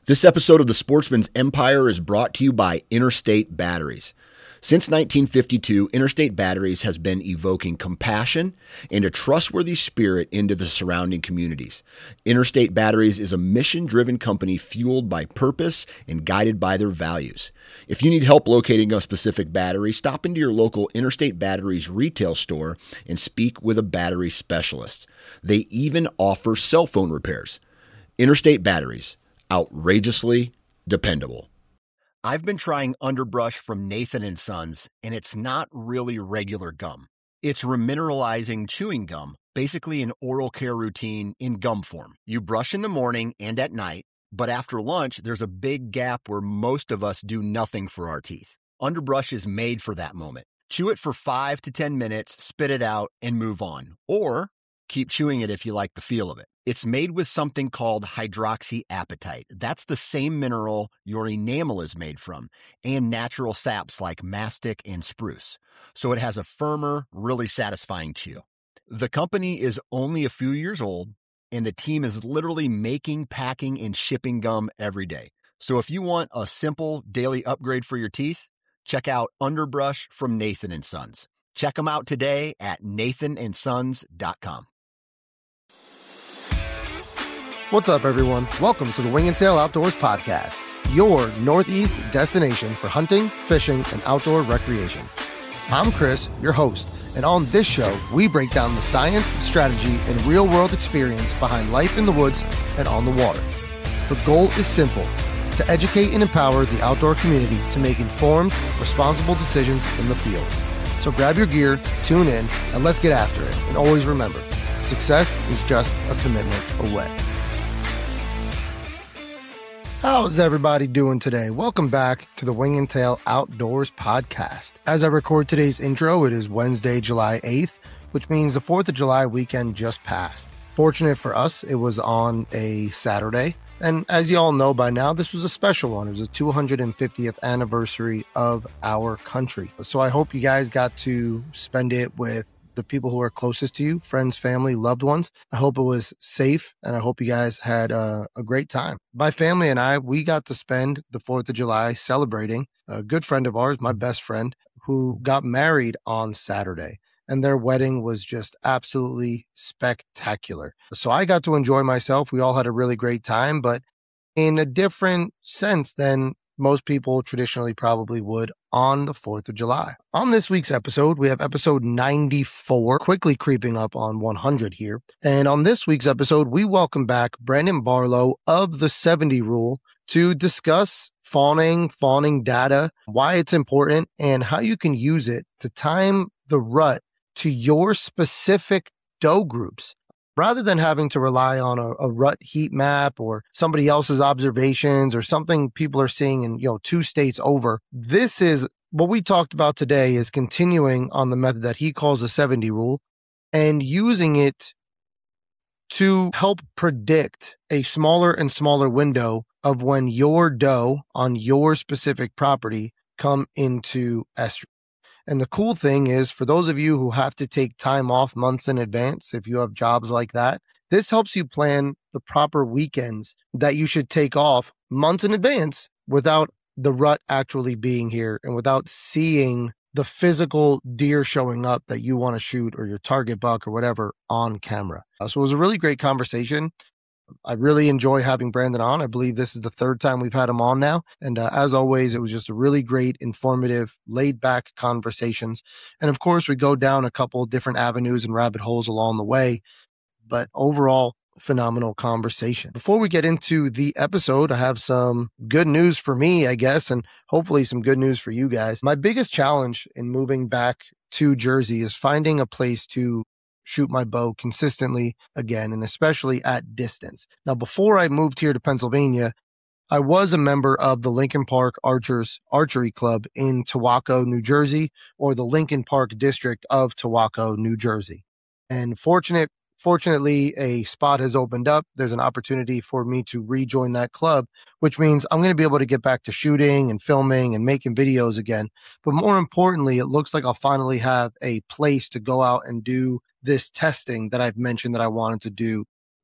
This episode of The Sportsman's Empire is brought to you by Interstate Batteries. Since 1952, Interstate Batteries has been evoking compassion and a trustworthy spirit into the surrounding communities. Interstate Batteries is a mission-driven company fueled by purpose and guided by their values. If you need help locating a specific battery, stop into your local Interstate Batteries retail store and speak with a battery specialist. They even offer cell phone repairs. Interstate Batteries. Outrageously dependable. I've been trying Underbrush from Nathan & Sons, and it's not really regular gum. It's remineralizing chewing gum, basically an oral care routine in gum form. You brush in the morning and at night, but after lunch, there's a big gap where most of us do nothing for our teeth. Underbrush is made for that moment. Chew it for 5 to 10 minutes, spit it out, and move on. Or keep chewing it if you like the feel of it. It's made with something called hydroxyapatite. That's the same mineral your enamel is made from, and natural saps like mastic and spruce. So it has a firmer, really satisfying chew. The company is only a few years old, and the team is literally making, packing, and shipping gum every day. So if you want a simple daily upgrade for your teeth, check out Underbrush from Nathan & Sons. Check them out today at nathanandsons.com. What's up, everyone? Welcome to the Wing and Tail Outdoors Podcast, your Northeast destination for hunting, fishing, and outdoor recreation. I'm Chris, your host, and on this show, we break down the science, strategy, and real-world experience behind life in the woods and on the water. The goal is simple: to educate and empower the outdoor community to make informed, responsible decisions in the field. So grab your gear, tune in, and let's get after it. And always remember, success is just a commitment away. How's everybody doing today? Welcome back to the Wing and Tail Outdoors Podcast. As I record today's intro, it is Wednesday, July 8th, which means the 4th of July weekend just passed. Fortunate for us, it was on a Saturday. And as you all know by now, this was a special one. It was the 250th anniversary of our country. So I hope you guys got to spend it with the people who are closest to you, friends, family, loved ones. I hope it was safe, and I hope you guys had a great time. My family and I, we got to spend the 4th of July celebrating a good friend of ours, my best friend, who got married on Saturday. And their wedding was just absolutely spectacular. So I got to enjoy myself. We all had a really great time, but in a different sense than most people traditionally probably would on the 4th of July. On this week's episode, we have episode 94, quickly creeping up on 100 here. And on this week's episode, we welcome back Brandon Barlow of the 70 Rule to discuss fawning data, why it's important, and how you can use it to time the rut to your specific doe groups. Rather than having to rely on a rut heat map or somebody else's observations or something people are seeing in 2 states over, this is what we talked about today, is continuing on the method that he calls the 70 Rule and using it to help predict a smaller and smaller window of when your doe on your specific property come into estrus. And the cool thing is, for those of you who have to take time off months in advance, if you have jobs like that, this helps you plan the proper weekends that you should take off months in advance without the rut actually being here and without seeing the physical deer showing up that you want to shoot, or your target buck or whatever, on camera. So it was a really great conversation. I really enjoy having Brandon on. I believe this is the 3rd time we've had him on now. And as always, it was just a really great, informative, laid-back conversations. And of course, we go down a couple of different avenues and rabbit holes along the way. But overall, phenomenal conversation. Before we get into the episode, I have some good news for me, I guess, and hopefully some good news for you guys. My biggest challenge in moving back to Jersey is finding a place to shoot my bow consistently again, and especially at distance. Now, before I moved here to Pennsylvania, I was a member of the Lincoln Park Archers Archery Club in Towacco, New Jersey, or the Lincoln Park District of Towacco, New Jersey. And fortunately, a spot has opened up. There's an opportunity for me to rejoin that club, which means I'm going to be able to get back to shooting and filming and making videos again. But more importantly, it looks like I'll finally have a place to go out and do this testing that I've mentioned that I wanted to do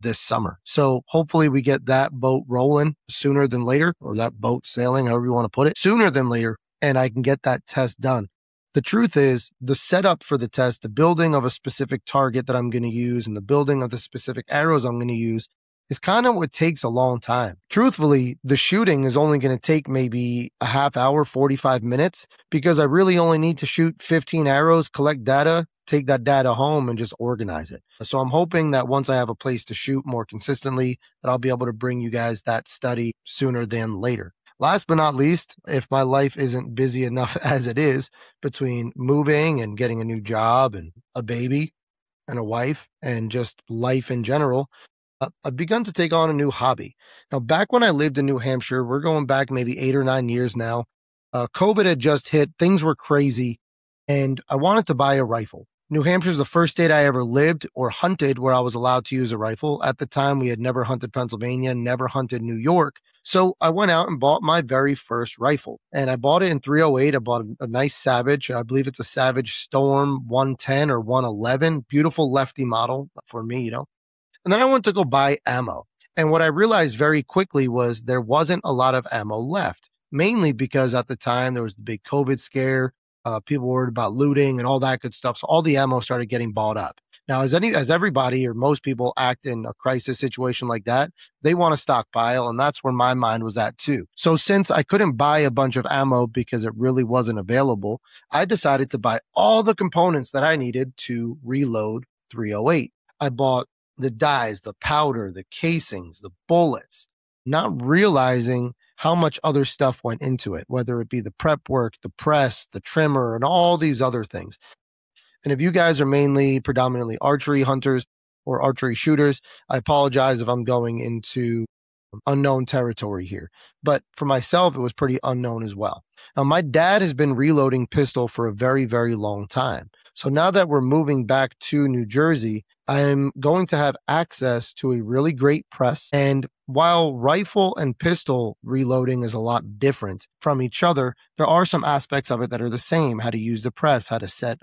this summer. So hopefully we get that boat rolling sooner than later, or that boat sailing, however you want to put it, sooner than later, and I can get that test done. The truth is, the setup for the test, the building of a specific target that I'm going to use and the building of the specific arrows I'm going to use is kind of what takes a long time. Truthfully, the shooting is only going to take maybe a half hour, 45 minutes, because I really only need to shoot 15 arrows, collect data, take that data home and just organize it. So I'm hoping that once I have a place to shoot more consistently, that I'll be able to bring you guys that study sooner than later. Last but not least, if my life isn't busy enough as it is between moving and getting a new job and a baby and a wife and just life in general, I've begun to take on a new hobby. Now, back when I lived in New Hampshire, we're going back maybe 8 or 9 years now, COVID had just hit, things were crazy, and I wanted to buy a rifle. New Hampshire is the first state I ever lived or hunted where I was allowed to use a rifle. At the time, we had never hunted Pennsylvania, never hunted New York. So I went out and bought my very first rifle. And I bought it in 308. I bought a nice Savage. I believe it's a Savage Storm 110 or 111. Beautiful lefty model for me, And then I went to go buy ammo. And what I realized very quickly was there wasn't a lot of ammo left, mainly because at the time there was the big COVID scare. People were worried about looting and all that good stuff. So all the ammo started getting bought up. Now, as everybody or most people act in a crisis situation like that, they want to stockpile. And that's where my mind was at too. So since I couldn't buy a bunch of ammo because it really wasn't available, I decided to buy all the components that I needed to reload 308. I bought the dies, the powder, the casings, the bullets, not realizing how much other stuff went into it, whether it be the prep work, the press, the trimmer, and all these other things. And if you guys are predominantly archery hunters or archery shooters, I apologize if I'm going into unknown territory here. But for myself, it was pretty unknown as well. Now, my dad has been reloading pistol for a very, very long time. So now that we're moving back to New Jersey, I'm going to have access to a really great press. And while rifle and pistol reloading is a lot different from each other, there are some aspects of it that are the same. How to use the press, how to set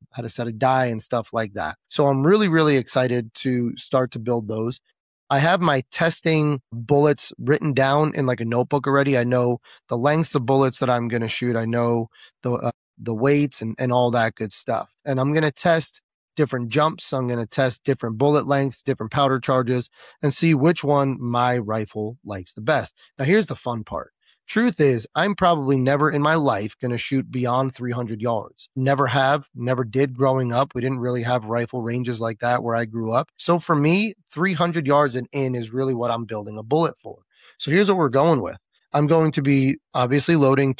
a die and stuff like that. So I'm really, really excited to start to build those. I have my testing bullets written down in like a notebook already. I know the lengths of bullets that I'm going to shoot. I know the weights and all that good stuff. And I'm going to test different jumps. I'm going to test different bullet lengths, different powder charges, and see which one my rifle likes the best. Now, here's the fun part. Truth is, I'm probably never in my life going to shoot beyond 300 yards. Never have, never did growing up. We didn't really have rifle ranges like that where I grew up. So for me, 300 yards and in is really what I'm building a bullet for. So here's what we're going with. I'm going to be obviously loading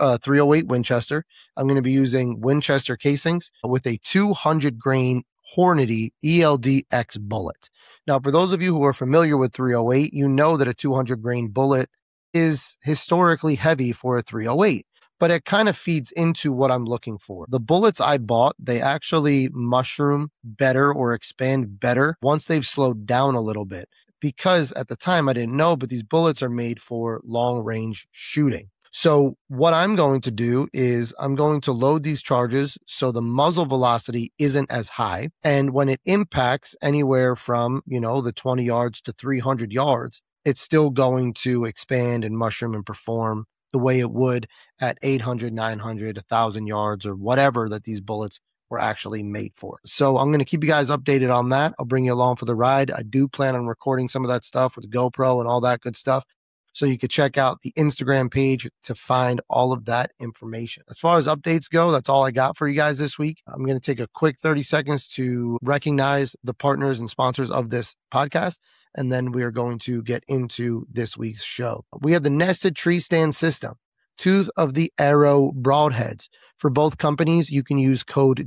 308 Winchester. I'm going to be using Winchester casings with a 200 grain Hornady ELD-X bullet. Now, for those of you who are familiar with 308, you know that a 200 grain bullet is historically heavy for a 308, but it kind of feeds into what I'm looking for. The bullets I bought, they actually mushroom better or expand better once they've slowed down a little bit, because at the time I didn't know, but these bullets are made for long range shooting. So what I'm going to do is I'm going to load these charges so the muzzle velocity isn't as high. And when it impacts anywhere from, the 20 yards to 300 yards, it's still going to expand and mushroom and perform the way it would at 800, 900, 1,000 yards or whatever that these bullets were actually made for. So I'm going to keep you guys updated on that. I'll bring you along for the ride. I do plan on recording some of that stuff with the GoPro and all that good stuff. So you could check out the Instagram page to find all of that information. As far as updates go, that's all I got for you guys this week. I'm going to take a quick 30 seconds to recognize the partners and sponsors of this podcast, and then we are going to get into this week's show. We have the Nested Tree Stand System, Tooth of the Arrow Broadheads. For both companies, you can use code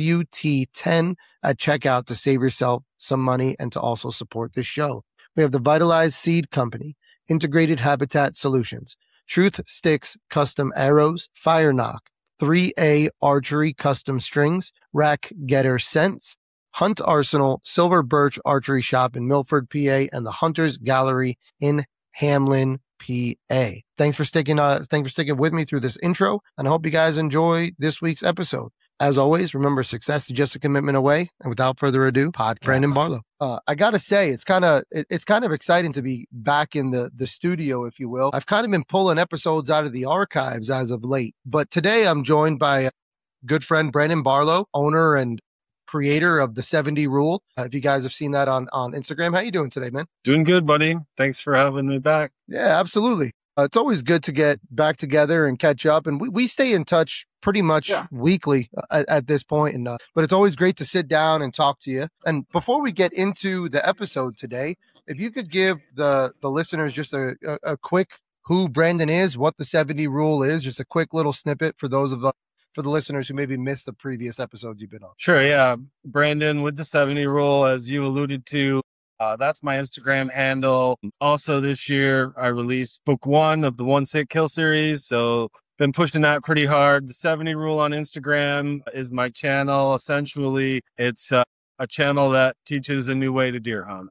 WT10 at checkout to save yourself some money and to also support this show. We have the Vitalized Seed Company, Integrated Habitat Solutions, Truth Sticks Custom Arrows, Fire Knock, 3A Archery Custom Strings, Rack Getter Scents, Hunt Arsenal, Silver Birch Archery Shop in Milford, PA, and the Hunters Gallery in Hamlin, PA. Thanks for sticking with me through this intro, and I hope you guys enjoy this week's episode. As always, remember, success is just a commitment away. And without further ado, podcast. Brandon Barlow. I gotta say, it's kind of exciting to be back in the studio, if you will. I've kind of been pulling episodes out of the archives as of late, but today I'm joined by a good friend, Brandon Barlow, owner and creator of the 70 Rule. If you guys have seen that on Instagram, how you doing today, man? Doing good, buddy. Thanks for having me back. Yeah, absolutely. It's always good to get back together and catch up. And we stay in touch pretty much weekly at this point. And but it's always great to sit down and talk to you. And before we get into the episode today, if you could give the listeners just a quick who Brandon is, what the 70 Rule is, just a quick little snippet for those of for the listeners who maybe missed the previous episodes you've been on. Sure, yeah. Brandon with the 70 Rule, as you alluded to. That's my Instagram handle. Also this year, I released book 1 of the One Sick Kill series. So been pushing that pretty hard. The 70 Rule on Instagram is my channel. Essentially, it's a channel that teaches a new way to deer hunt.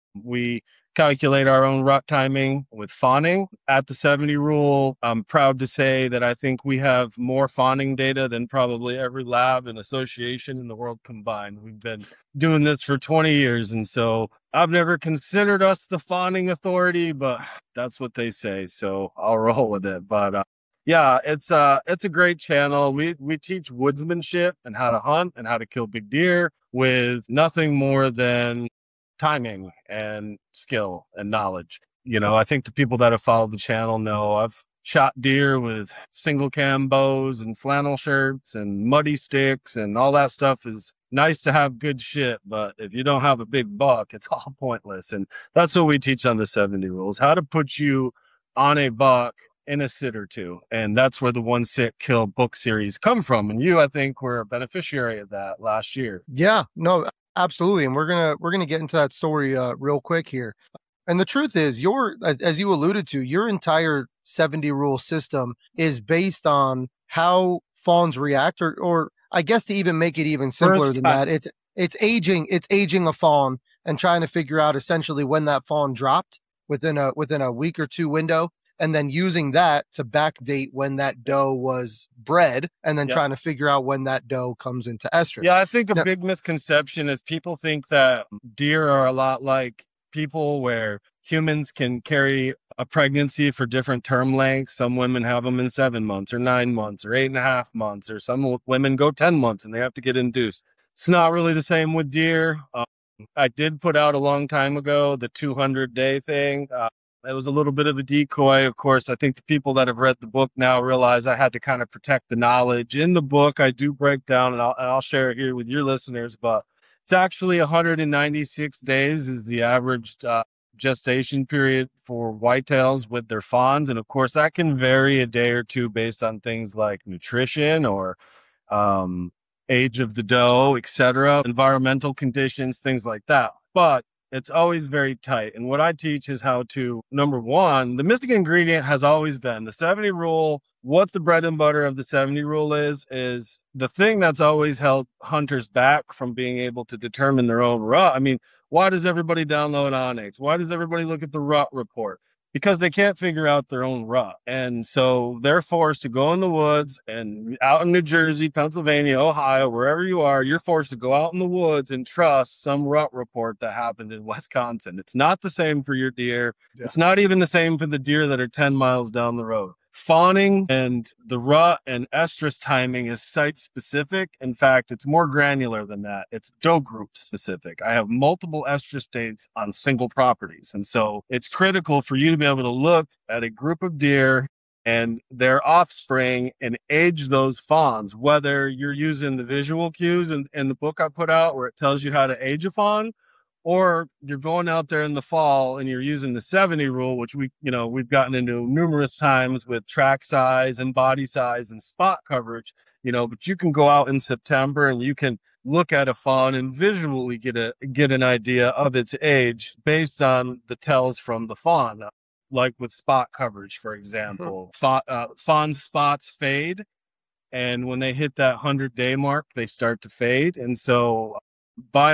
We calculate our own rut timing with fawning. At the 70 Rule, I'm proud to say that I think we have more fawning data than probably every lab and association in the world combined. We've been doing this for 20 years, and so I've never considered us the fawning authority, but that's what they say, so I'll roll with it. But yeah, it's a great channel. We teach woodsmanship and how to hunt and how to kill big deer with nothing more than timing and skill and knowledge. You know, I think the people that have followed the channel know I've shot deer with single cam bows and flannel shirts and muddy sticks, and all that stuff is nice to have good shit. But if you don't have a big buck, it's all pointless. And that's what we teach on the 70 Rules, how to put you on a buck in a sit or two. And that's where the One Sick Kill book series come from. And you, I think, were a beneficiary of that last year. Yeah, no, absolutely. And we're gonna get into that story real quick here. And the truth is, as you alluded to, your entire 70 Rule system is based on how fawns react, or I guess to even make it even simpler than that, it's aging a fawn and trying to figure out essentially when that fawn dropped within a week or two window, and then using that to backdate when that doe was bred, and then trying to figure out when that doe comes into estrus. Yeah, I think a big misconception is people think that deer are a lot like people, where humans can carry a pregnancy for different term lengths. Some women have them in 7 months or 9 months or 8.5 months, or some women go 10 months and they have to get induced. It's not really the same with deer. I did put out a long time ago the 200-day thing. It was a little bit of a decoy. Of course, I think the people that have read the book now realize I had to kind of protect the knowledge. In the book, I do break down, and I'll share it here with your listeners, but it's actually 196 days is the average gestation period for whitetails with their fawns. And of course, that can vary a day or two based on things like nutrition or age of the doe, etc., environmental conditions, things like that. But it's always very tight. And what I teach is how to, number one, the missing ingredient has always been the 70 Rule. What the bread and butter of the 70 Rule is the thing that's always held hunters back from being able to determine their own rut. I mean, why does everybody download Onyx? Why does everybody look at the rut report? Because they can't figure out their own rut. And so they're forced to go in the woods, and out in New Jersey, Pennsylvania, Ohio, wherever you are, you're forced to go out in the woods and trust some rut report that happened in Wisconsin. It's not the same for your deer. Yeah. It's not even the same for the deer that are 10 miles down the road. Fawning and the rut and estrus timing is site specific. In fact, it's more granular than that. It's doe group specific. I have multiple estrus dates on single properties. And so it's critical for you to be able to look at a group of deer and their offspring and age those fawns, whether you're using the visual cues in the book I put out where it tells you how to age a fawn, or you're going out there in the fall and you're using the 70 Rule, which we've gotten into numerous times with track size and body size and spot coverage, but you can go out in September and you can look at a fawn and visually get an idea of its age based on the tells from the fawn, like with spot coverage, for example. Fawn spots fade, and when they hit that 100-day mark, they start to fade. And so by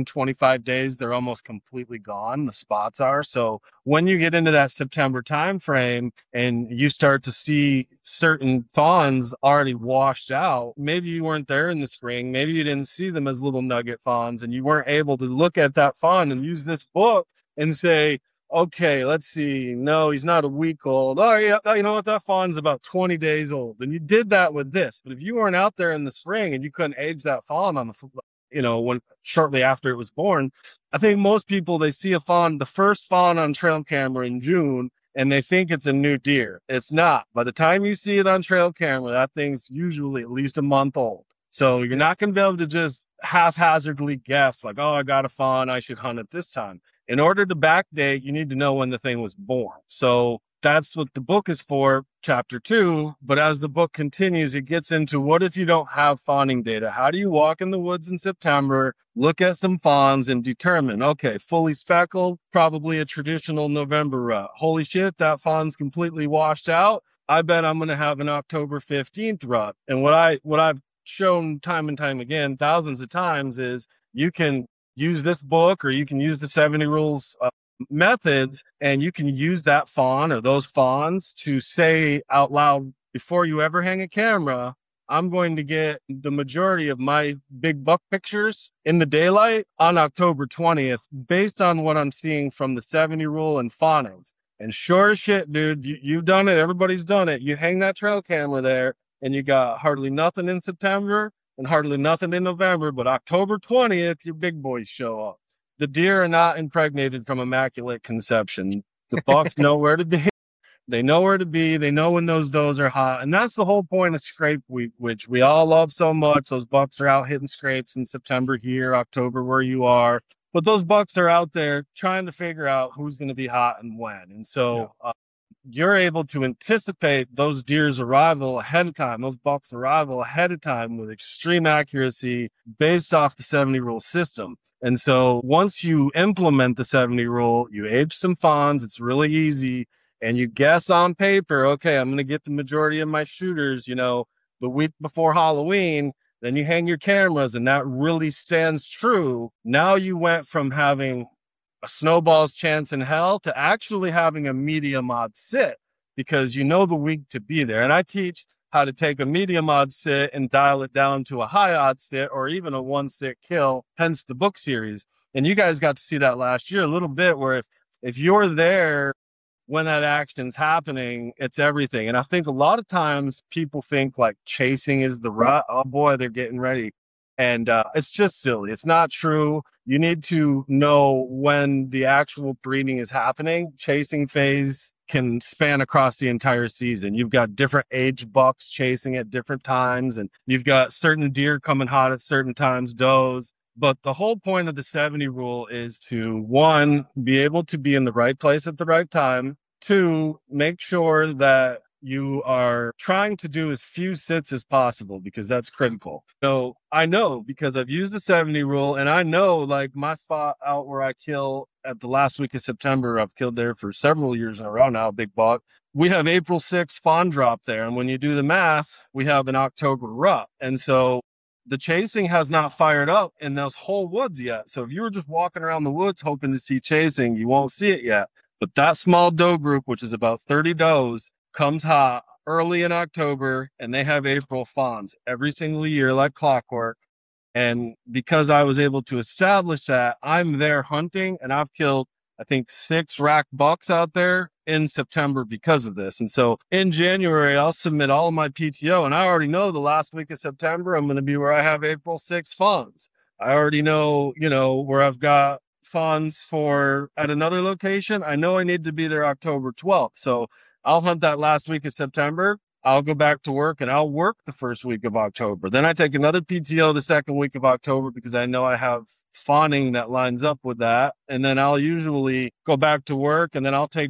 125 days, they're almost completely gone. The spots are. So when you get into that September timeframe and you start to see certain fawns already washed out, maybe you weren't there in the spring. Maybe you didn't see them as little nugget fawns and you weren't able to look at that fawn and use this book and say, okay, let's see. No, he's not a week old. Oh, yeah, you know what? That fawn's about 20 days old. And you did that with this. But if you weren't out there in the spring and you couldn't age that fawn on when shortly after it was born, I think most people, they see a fawn, the first fawn on trail camera in June, and they think it's a new deer. It's not. By the time you see it on trail camera, that thing's usually at least a month old. So you're not going to be able to just haphazardly guess like, oh, I got a fawn, I should hunt it this time. In order to backdate, you need to know when the thing was born. So that's what the book is for, chapter 2. But as the book continues, it gets into what if you don't have fawning data? How do you walk in the woods in September, look at some fawns and determine, okay, fully speckled, probably a traditional November rut. Holy shit, that fawn's completely washed out. I bet I'm going to have an October 15th rut. And what I've shown time and time again, thousands of times, is you can use this book or you can use the 70 rules methods, and you can use that fawn or those fawns to say out loud before you ever hang a camera, I'm going to get the majority of my big buck pictures in the daylight on October 20th based on what I'm seeing from the 70 rule and fawnings. And sure as shit, dude, you've done it. Everybody's done it. You hang that trail camera there and you got hardly nothing in September and hardly nothing in November, but October 20th, your big boys show up. The deer are not impregnated from immaculate conception. The bucks know where to be. They know where to be. They know when those does are hot. And that's the whole point of scrape week, which we all love so much. Those bucks are out hitting scrapes in September here, October where you are. But those bucks are out there trying to figure out who's going to be hot and when. And so you're able to anticipate those deer's arrival ahead of time, those bucks' arrival ahead of time with extreme accuracy based off the 70 rule system. And so once you implement the 70 rule, you age some fawns. It's really easy. And you guess on paper, okay, I'm going to get the majority of my shooters, the week before Halloween. Then you hang your cameras and that really stands true. Now you went from having a snowball's chance in hell to actually having a medium odds sit because you know the week to be there. And I teach how to take a medium odds sit and dial it down to a high odds sit or even a one sit kill, hence the book series. And you guys got to see that last year a little bit where if you're there when that action's happening, it's everything. And I think a lot of times people think like chasing is the rut. Oh boy, they're getting ready. And it's just silly. It's not true. You need to know when the actual breeding is happening. Chasing phase can span across the entire season. You've got different age bucks chasing at different times, and you've got certain deer coming hot at certain times, does. But the whole point of the 70 rule is to, 1, be able to be in the right place at the right time. 2, make sure that you are trying to do as few sits as possible because that's critical. So I know because I've used the 70 rule and I know like my spot out where I kill at the last week of September, I've killed there for several years in a row now, big buck. We have April 6th fawn drop there. And when you do the math, we have an October rut. And so the chasing has not fired up in those whole woods yet. So if you were just walking around the woods hoping to see chasing, you won't see it yet. But that small doe group, which is about 30 does, comes hot early in October, and they have April fawns every single year like clockwork. And because I was able to establish that, I'm there hunting, and I've killed, I think, 6 rack bucks out there in September because of this. And so in January, I'll submit all of my PTO, and I already know the last week of September, I'm going to be where I have April 6 fawns. I already know, where I've got fawns for at another location. I know I need to be there October 12th. So I'll hunt that last week of September. I'll go back to work and I'll work the first week of October. Then I take another PTO the second week of October because I know I have fawning that lines up with that. And then I'll usually go back to work and then I'll take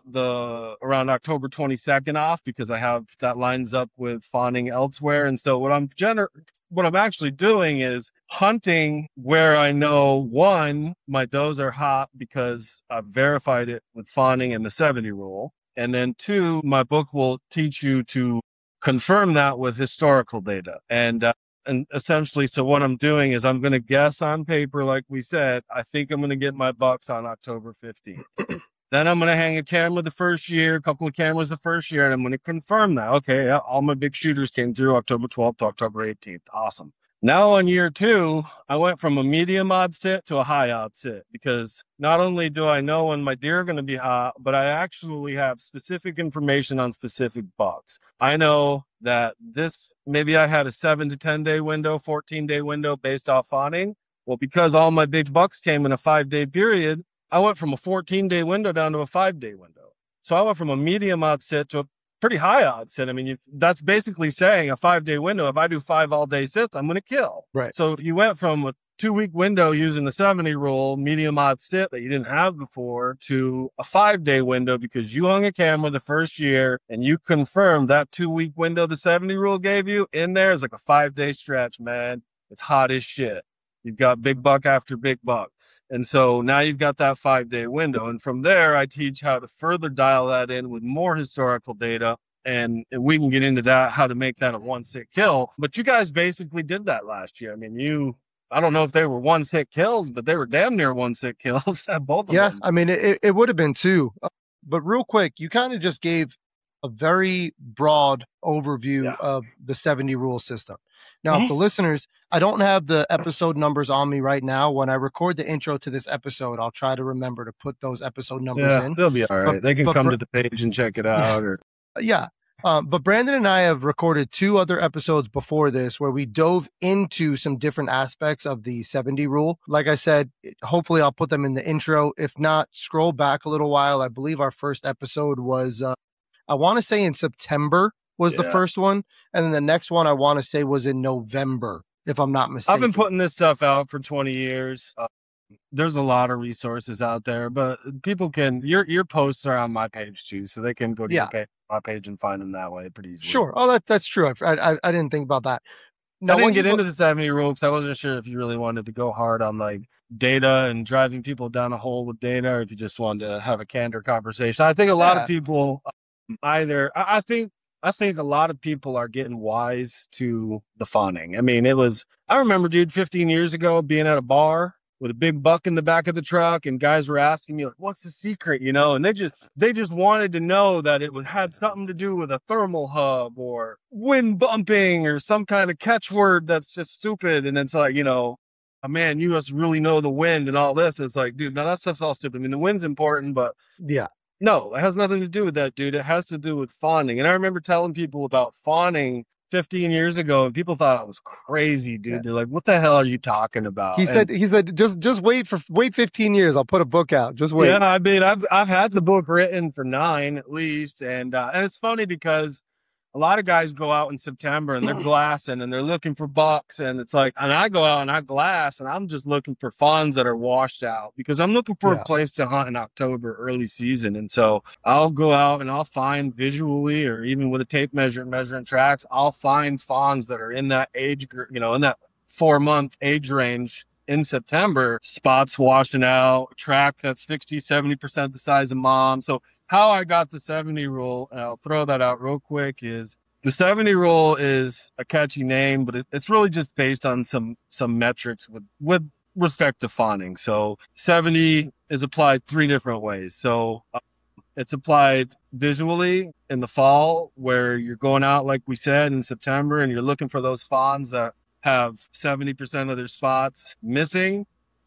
the around October 22nd off because I have that lines up with fawning elsewhere. And so what I'm actually doing is hunting where I know, 1, my does are hot because I've verified it with fawning and the 70 rule. And then 2, my book will teach you to confirm that with historical data. And And essentially, so what I'm doing is I'm going to guess on paper, like we said, I think I'm going to get my bucks on October 15th. Then I'm going to hang a camera the first year, a couple of cameras the first year, and I'm going to confirm that. Okay, yeah, all my big shooters came through October 12th to October 18th. Awesome. Now on year 2, I went from a medium odd sit to a high odd sit, because not only do I know when my deer are going to be hot, but I actually have specific information on specific bucks. I know that maybe I had a 7 to 10 day window, 14-day window based off fawning. Well, because all my big bucks came in a 5-day period, I went from a 14-day window down to a 5-day window. So I went from a medium odd sit to a pretty high odds sit. I mean, that's basically saying a 5-day window. If I do 5 all-day sits, I'm going to kill. Right. So you went from a 2-week window using the 70 rule, medium odds sit that you didn't have before, to a 5-day window because you hung a camera the first year and you confirmed that 2-week window the 70 rule gave you in there is like a 5-day stretch, man. It's hot as shit. You've got big buck after big buck. And so now you've got that 5-day window. And from there, I teach how to further dial that in with more historical data. And we can get into that, how to make that a 1-sit kill. But you guys basically did that last year. I mean, I don't know if they were 1-sit kills, but they were damn near 1-sit kills at both of them. Yeah, I mean, it would have been 2. But real quick, you kind of just gave a very broad overview of the 70 rule system. Now, if the listeners, I don't have the episode numbers on me right now. When I record the intro to this episode, I'll try to remember to put those episode numbers in. They'll be all right. They can come to the page and check it out. But Brandon and I have recorded 2 other episodes before this where we dove into some different aspects of the 70 rule. Like I said, hopefully I'll put them in the intro. If not, scroll back a little while. I believe our first episode was, I want to say in September was the first one. And then the next one I want to say was in November, if I'm not mistaken. I've been putting this stuff out for 20 years. There's a lot of resources out there, but people your posts are on my page too, so they can go to my page and find them that way pretty easily. Sure. Oh, that's true. I didn't think about that. Now, I didn't get into the 70 rule because I wasn't sure if you really wanted to go hard on like data and driving people down a hole with data, or if you just wanted to have a candor conversation. I think a lot of people I think a lot of people are getting wise to the fawning. I mean, I remember, dude, 15 years ago being at a bar with a big buck in the back of the truck, and guys were asking me like, what's the secret, and they just wanted to know that it had something to do with a thermal hub or wind bumping or some kind of catchword that's just stupid. And it's like, oh, man, you must really know the wind and all this. It's like, dude, no, that stuff's all stupid. I mean, the wind's important, but no, it has nothing to do with that, dude. It has to do with fawning. And I remember telling people about fawning 15 years ago, and people thought I was crazy, dude. They're like, what the hell are you talking about? He said, just wait 15 years. I'll put a book out. Just wait. Yeah, I mean, I've had the book written for 9 at least. And it's funny because a lot of guys go out in September and they're glassing and they're looking for bucks. And it's like, and I go out and I glass and I'm just looking for fawns that are washed out because I'm looking for a place to hunt in October, early season. And so I'll go out and I'll find visually, or even with a tape measure, measuring tracks, I'll find fawns that are in that age group, in that 4-month age range in September, spots washing out, track that's 60, 70% the size of mom. So how I got the 70 rule, and I'll throw that out real quick, is the 70 rule is a catchy name, but it's really just based on some metrics with respect to fawning. So 70 is applied 3 different ways. So it's applied visually in the fall, where you're going out, like we said, in September, and you're looking for those fawns that have 70% of their spots missing.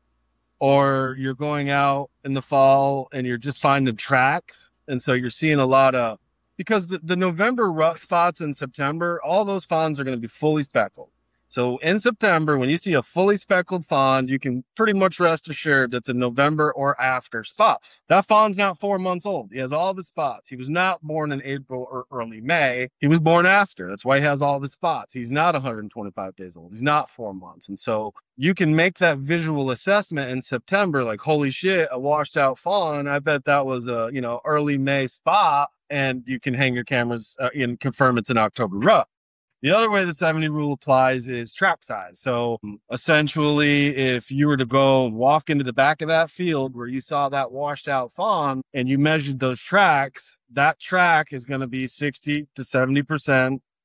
Or you're going out in the fall and you're just finding tracks. And so you're seeing a lot of, because the November rough spots in September, all those fawns are going to be fully speckled. So in September, when you see a fully speckled fawn, you can pretty much rest assured that's a November or after spot. That fawn's not 4 months old. He has all of his spots. He was not born in April or early May. He was born after. That's why he has all of his spots. He's not 125 days old. He's not 4 months. And so you can make that visual assessment in September, like, holy shit, a washed out fawn. I bet that was a, early May spot. And you can hang your cameras and confirm it's an October rut. The other way the 70 rule applies is track size. So essentially, if you were to go and walk into the back of that field where you saw that washed out fawn and you measured those tracks, that track is going to be 60 to 70%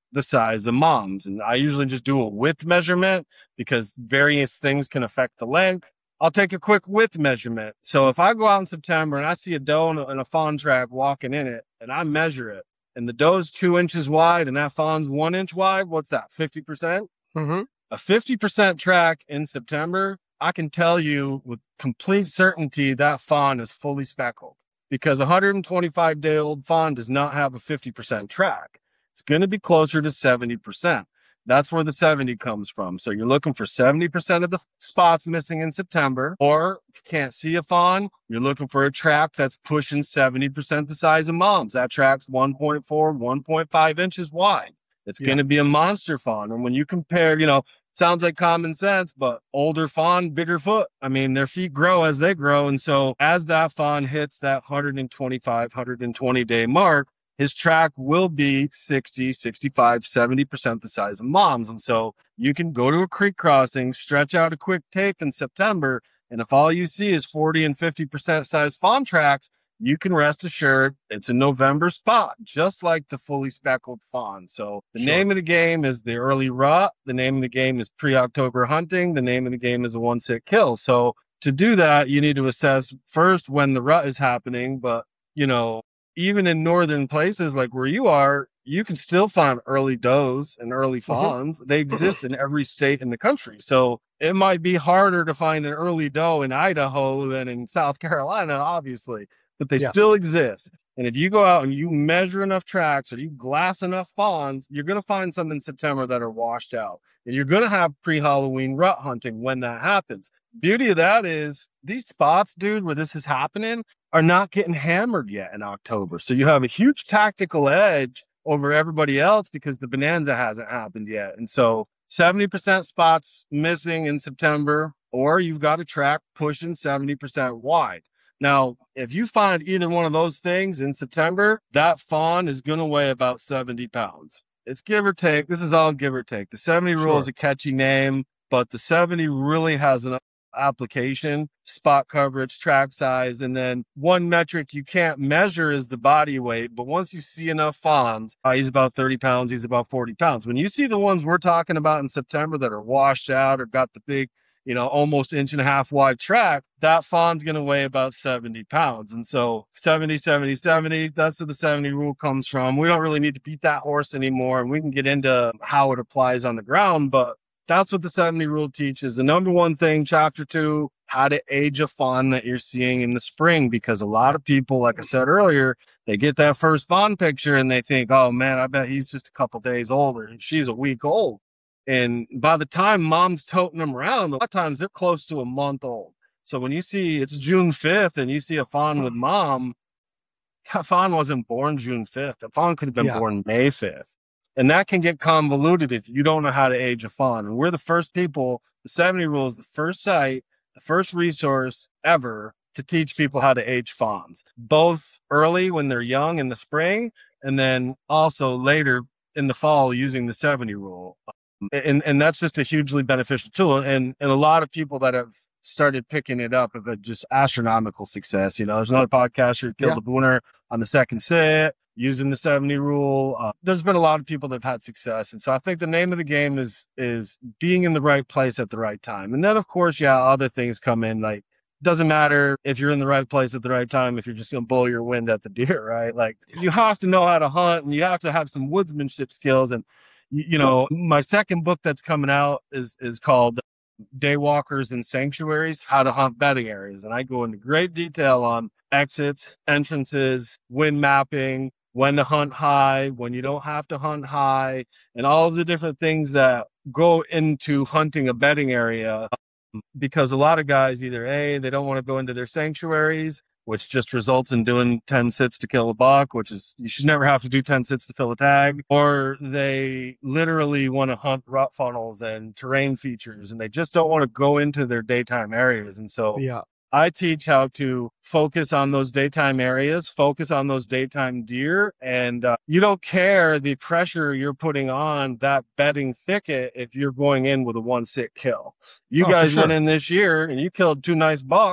the size of moms. And I usually just do a width measurement because various things can affect the length. I'll take a quick width measurement. So if I go out in September and I see a doe and a fawn track walking in it and I measure it and the doe's 2 inches wide and that fawn's 1 inch wide, what's that, 50%? Mm-hmm. A 50% track in September, I can tell you with complete certainty that fawn is fully speckled because a 125-day-old fawn does not have a 50% track. It's going to be closer to 70%. That's where the 70 comes from. So you're looking for 70% of the spots missing in September, or if you can't see a fawn, you're looking for a track that's pushing 70% the size of moms. That track's 1.4, 1.5 inches wide. It's going to be a monster fawn. And when you compare, sounds like common sense, but older fawn, bigger foot. I mean, their feet grow as they grow. And so as that fawn hits that 125, 120 day mark, his track will be 60, 65, 70% the size of mom's. And so you can go to a creek crossing, stretch out a quick tape in September, and if all you see is 40 and 50% size fawn tracks, you can rest assured it's a November spot, just like the fully speckled fawn. So the name of the game is the early rut. The name of the game is pre-October hunting. The name of the game is a one-sit kill. So to do that, you need to assess first when the rut is happening. But, even in northern places like where you are, you can still find early does and early fawns. They exist in every state in the country. So it might be harder to find an early doe in Idaho than in South Carolina, obviously, but they still exist. And if you go out and you measure enough tracks or you glass enough fawns, you're going to find some in September that are washed out. And you're going to have pre-Halloween rut hunting when that happens. Beauty of that is these spots, dude, where this is happening are not getting hammered yet in October. So you have a huge tactical edge over everybody else because the bonanza hasn't happened yet. And so 70% spots missing in September, or you've got a track pushing 70% wide. Now, if you find either one of those things in September, that fawn is going to weigh about 70 pounds. It's give or take. This is all give or take. The 70 rule is a catchy name, but the 70 really has an application, spot coverage, track size, and then one metric you can't measure is the body weight. But once you see enough fawns, he's about 30 pounds, he's about 40 pounds. When you see the ones we're talking about in September that are washed out or got the big, almost 1.5 inch wide track, that fawn's going to weigh about 70 pounds. And so 70, 70, 70, that's where the 70 rule comes from. We don't really need to beat that horse anymore. And we can get into how it applies on the ground, but that's what the 70 rule teaches. The number one thing, chapter 2, how to age a fawn that you're seeing in the spring, because a lot of people, like I said earlier, they get that first fawn picture and they think, oh man, I bet he's just a couple days older and she's a week old. And by the time mom's toting them around, a lot of times they're close to a month old. So when you see it's June 5th and you see a fawn with mom, that fawn wasn't born June 5th. The fawn could have been born May 5th. And that can get convoluted if you don't know how to age a fawn. And we're the first people, the 70 rule is the first site, the first resource ever to teach people how to age fawns, both early when they're young in the spring, and then also later in the fall using the 70 rule. And that's just a hugely beneficial tool. And a lot of people that have started picking it up have had just astronomical success. There's another podcaster who killed a booner on the second sit using the 70 rule. There's been a lot of people that have had success. And so I think the name of the game is being in the right place at the right time. And then, of course, other things come in. Like, doesn't matter if you're in the right place at the right time, if you're just going to blow your wind at the deer, right? Like, you have to know how to hunt and you have to have some woodsmanship skills. And, my second book that's coming out is called Daywalkers and Sanctuaries, How to Hunt Bedding Areas. And I go into great detail on exits, entrances, wind mapping, when to hunt high, when you don't have to hunt high, and all of the different things that go into hunting a bedding area. Because a lot of guys either they don't want to go into their sanctuaries, which just results in doing 10 sits to kill a buck, which is, you should never have to do 10 sits to fill a tag, or they literally want to hunt rut funnels and terrain features, and they just don't want to go into their daytime areas. And so I teach how to focus on those daytime areas, focus on those daytime deer, and you don't care the pressure you're putting on that bedding thicket if you're going in with a one-sit kill. You guys went in this year and you killed 2 nice bucks.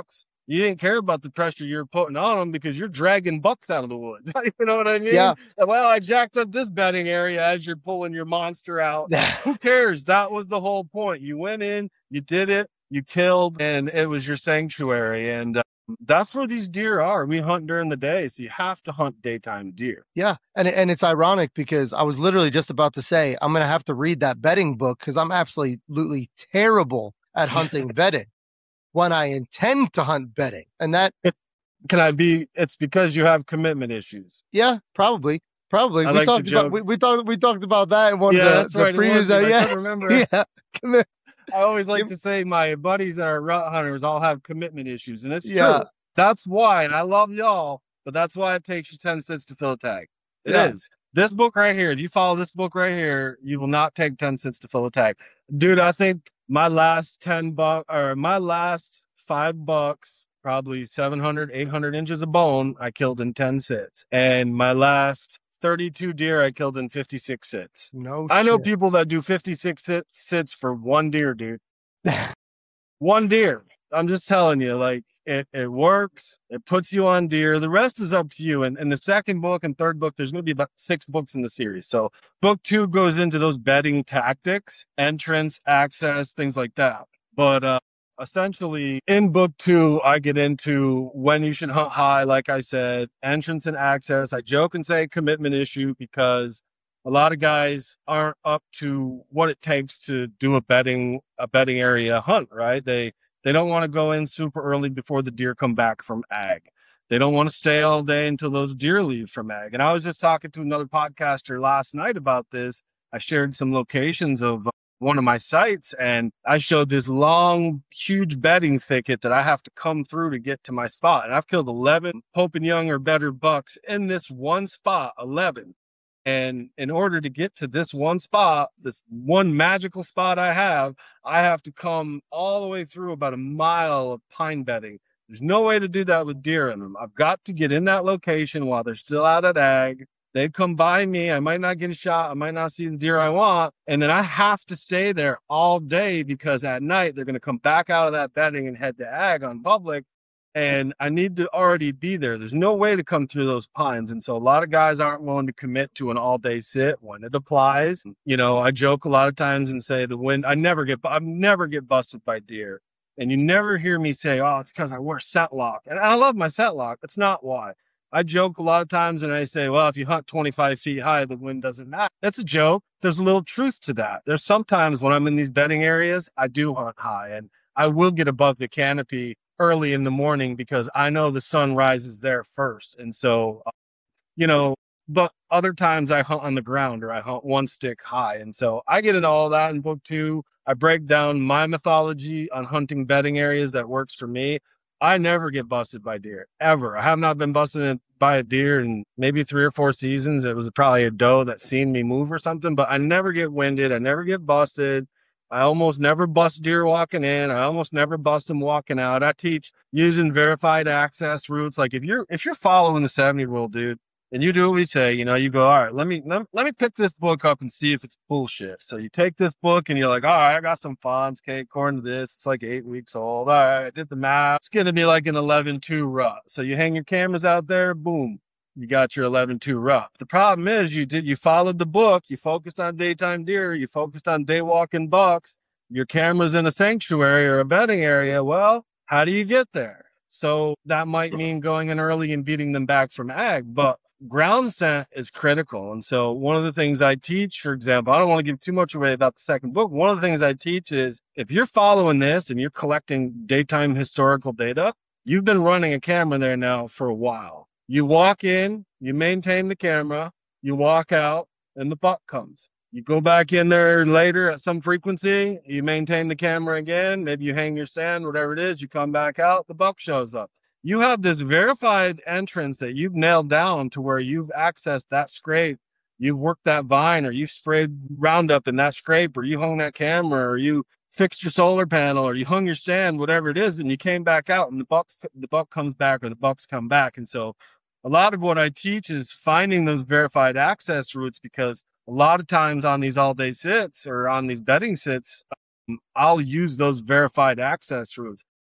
You didn't care about the pressure you're putting on them because you're dragging bucks out of the woods. You know what I mean? Yeah. Well, I jacked up this bedding area as you're pulling your monster out. Who cares? That was the whole point. You went in, you did it, you killed, and it was your sanctuary. And that's where these deer are. We hunt during the day, so you have to hunt daytime deer. Yeah. And it's ironic because I was literally just about to say, I'm going to have to read that bedding book because I'm absolutely terrible at hunting bedding when I intend to hunt bedding. And that it's because you have commitment issues. Yeah, probably. I We like to talked about joke. we talked about that in one of That's the right. previous. I Yeah. couldn't remember. Yeah. I always like to say my buddies that are rut hunters all have commitment issues, and it's Yeah. true. That's why, and I love y'all, but that's why it takes you 10 cents to fill a tag. It Yeah. is. This book right here, if you follow this book right here, you will not take 10 cents to fill a tag. Dude, I think my last my last $5, probably 700, 800 inches of bone, I killed in 10 sits. And my last 32 deer, I killed in 56 sits. No I know shit. people that do 56 sits for one deer, dude. One deer. I'm just telling you, like, it works. It puts you on deer. The rest is up to you. And in the second book and third book, there's going to be about 6 books in the series. So book 2 goes into those bedding tactics, entrance, access, things like that. But essentially, in book 2, I get into when you should hunt high, like I said, entrance and access. I joke and say commitment issue because a lot of guys aren't up to what it takes to do a bedding area hunt, right? They don't want to go in super early before the deer come back from ag. They don't want to stay all day until those deer leave from ag. And I was just talking to another podcaster last night about this. I shared some locations of one of my sites, and I showed this long, huge bedding thicket that I have to come through to get to my spot. And I've killed 11 Pope and Young or better bucks in this one spot, 11. And in order to get to this one spot, this one magical spot I have to come all the way through about a mile of pine bedding. There's no way to do that with deer in them. I've got to get in that location while they're still out at ag. They come by me. I might not get a shot. I might not see the deer I want. And then I have to stay there all day because at night they're going to come back out of that bedding and head to ag on public. And I need to already be there. There's no way to come through those pines. And so a lot of guys aren't willing to commit to an all day sit when it applies. You know, I joke a lot of times and say the wind, I never get busted by deer. And you never hear me say, oh, it's because I wear scent lock. And I love my scent lock. That's not why. I joke a lot of times and I say, well, if you hunt 25 feet high, the wind doesn't matter. That's a joke. There's a little truth to that. There's sometimes when I'm in these bedding areas, I do hunt high and I will get above the canopy early in the morning because I know the sun rises there first. And so, but other times I hunt on the ground or I hunt one stick high. And so I get into all that in book 2. I break down my methodology on hunting bedding areas that works for me. I never get busted by deer, ever. I have not been busted by a deer in maybe 3 or 4 seasons. It was probably a doe that seen me move or something, but I never get winded. I never get busted. I almost never bust deer walking in. I almost never bust them walking out. I teach using verified access routes. Like if you're following the 70 rule, dude, and you do what we say, you go, all right, let me pick this book up and see if it's bullshit. So you take this book and you're like, all right, I got some fawns. Okay, according to this, it's like 8 weeks old. All right, I did the math. It's going to be like an 11-2 rut. So you hang your cameras out there, boom. You got your 11-2 rut. The problem is you followed the book. You focused on daytime deer. You focused on day walking bucks. Your camera's in a sanctuary or a bedding area. Well, how do you get there? So that might mean going in early and beating them back from ag, but ground scent is critical. And so one of the things I teach, for example, I don't want to give too much away about the second book. One of the things I teach is if you're following this and you're collecting daytime historical data, you've been running a camera there now for a while. You walk in, you maintain the camera, you walk out, and the buck comes. You go back in there later at some frequency, you maintain the camera again, maybe you hang your stand, whatever it is, you come back out, the buck shows up. You have this verified entrance that you've nailed down to where you've accessed that scrape, you've worked that vine, or you've sprayed Roundup in that scrape, or you hung that camera, or you fixed your solar panel, or you hung your stand, whatever it is, and you came back out and the buck comes back or the bucks come back. And so a lot of what I teach is finding those verified access routes because a lot of times on these all-day sits or on these bedding sits, I'll use those verified access routes.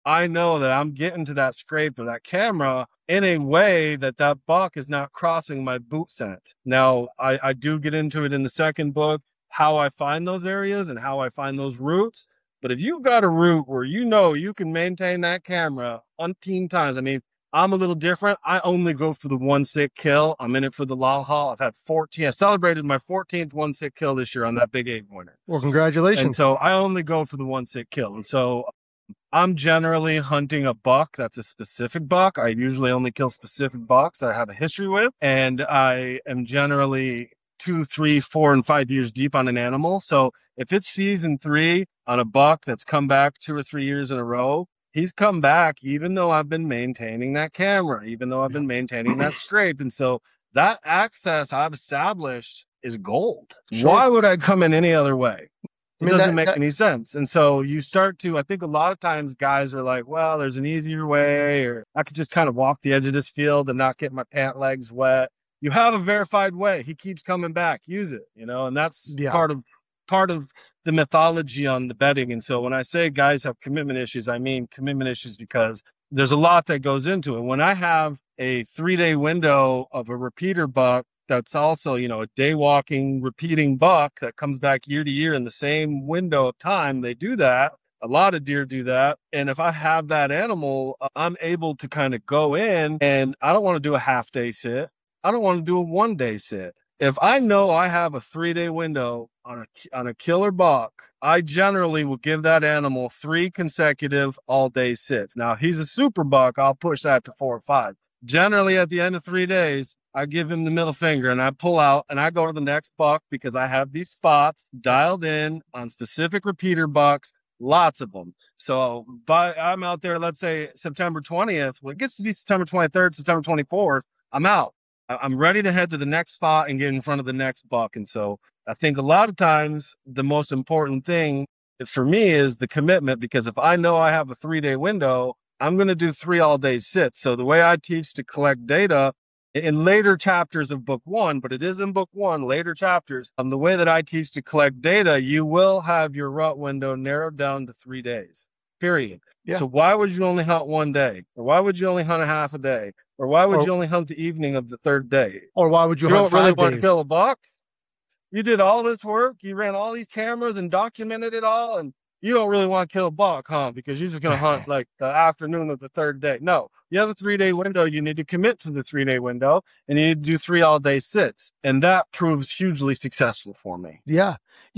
I know that I'm getting to that scrape or that camera in a way that that buck is not crossing my boot scent. Now, I do get into it in the second book, how I find those areas and how I find those routes. But if you've got a route where you know you can maintain that camera umpteen times, I mean, I'm a little different. I only go for the one sick kill. I'm in it for the long haul. I've had 14. I celebrated my 14th one sick kill this year on that big 8-pointer. Well, congratulations. And so I only go for the one sick kill. And so I'm generally hunting a buck that's a specific buck. I usually only kill specific bucks that I have a history with. And I am generally 2, 3, 4, and 5 years deep on an animal. So if it's season 3 on a buck that's come back 2 or 3 years in a row, he's come back even though I've been maintaining that camera, even though I've been maintaining that scrape. And so that access I've established is gold. Sure. Why would I come in any other way? It doesn't make that any sense. And so you start to, I think a lot of times guys are like, well, there's an easier way, or I could just kind of walk the edge of this field and not get my pant legs wet. You have a verified way. He keeps coming back. Use it, and that's part of the mythology on the bedding. And so when I say guys have commitment issues, I mean commitment issues because there's a lot that goes into it. When I have a 3-day window of a repeater buck, that's also, a day walking, repeating buck that comes back year to year in the same window of time. They do that. A lot of deer do that. And if I have that animal, I'm able to kind of go in, and I don't want to do a half-day sit. I don't want to do a 1-day sit. If I know I have a 3-day window on a killer buck, I generally will give that animal 3 consecutive all-day sits. Now, if he's a super buck, I'll push that to 4 or 5. Generally, at the end of 3 days, I give him the middle finger and I pull out and I go to the next buck because I have these spots dialed in on specific repeater bucks, lots of them. So I'm out there, let's say September 20th. When it gets to be September 23rd, September 24th, I'm out. I'm ready to head to the next spot and get in front of the next buck. And so I think a lot of times the most important thing for me is the commitment, because if I know I have a 3-day window, I'm going to do 3 all-day sits. So the way I teach to collect data in later chapters of book 1, but it is in book 1, later chapters, the way that I teach to collect data, you will have your rut window narrowed down to 3 days, period. Yeah. So why would you only hunt 1 day? Or why would you only hunt a half a day? Or why would you only hunt the evening of the 3rd day? Or why would you hunt 5 days? You don't really want to kill a buck? You did all this work, you ran all these cameras and documented it all, and you don't really want to kill a buck, huh? Because you're just going to hunt like the afternoon of the 3rd day. No, you have a 3-day window. You need to commit to the 3-day window, and you need to do 3 all-day sits. And that proves hugely successful for me. Yeah.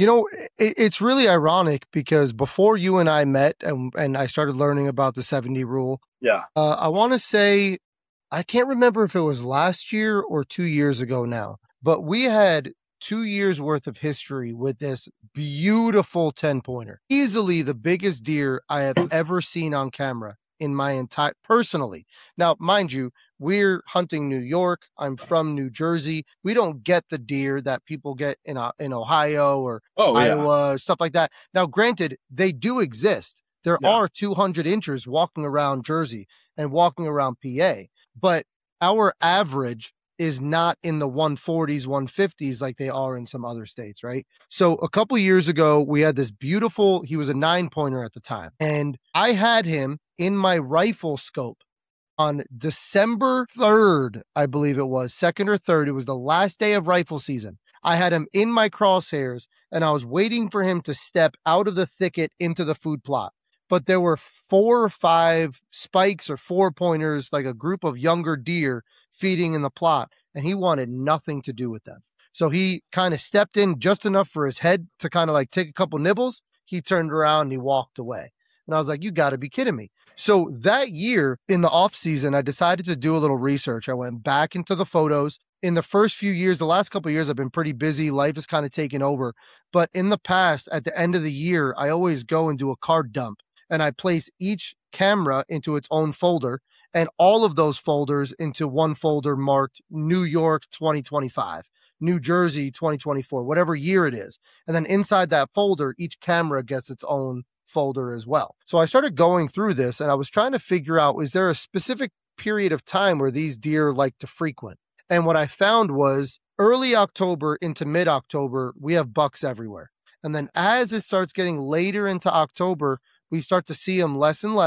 It's really ironic because before you and I met and I started learning about the 70 rule. Yeah. I want to say, I can't remember if it was last year or 2 years ago now, but we had 2 years worth of history with this beautiful 10-pointer. Easily the biggest deer I have ever seen on camera in my entire, personally. Now, mind you, we're hunting New York. I'm from New Jersey. We don't get the deer that people get in Ohio or Iowa, stuff like that. Now, granted, they do exist. There are 200 inchers walking around Jersey and walking around PA, but our average is not in the 140s, 150s like they are in some other states, right? So a couple years ago, we had this beautiful, he was a 9-pointer at the time, and I had him in my rifle scope on December 3rd, I believe it was, 2nd or 3rd. It was the last day of rifle season. I had him in my crosshairs, and I was waiting for him to step out of the thicket into the food plot. But there were 4 or 5 spikes or 4-pointers, like a group of younger deer feeding in the plot, and he wanted nothing to do with them. So he kind of stepped in just enough for his head to kind of like take a couple nibbles. He turned around and he walked away. And I was like, you got to be kidding me. So that year in the off season, I decided to do a little research. I went back into the photos. In the first few years, the last couple of years, I've been pretty busy. Life has kind of taken over. But in the past, at the end of the year, I always go and do a card dump, and I place each camera into its own folder and all of those folders into one folder marked New York 2025, New Jersey 2024, whatever year it is. And then inside that folder, each camera gets its own folder as well. So I started going through this, and I was trying to figure out, is there a specific period of time where these deer like to frequent? And what I found was early October into mid-October, we have bucks everywhere. And then as it starts getting later into October, we start to see them less and less.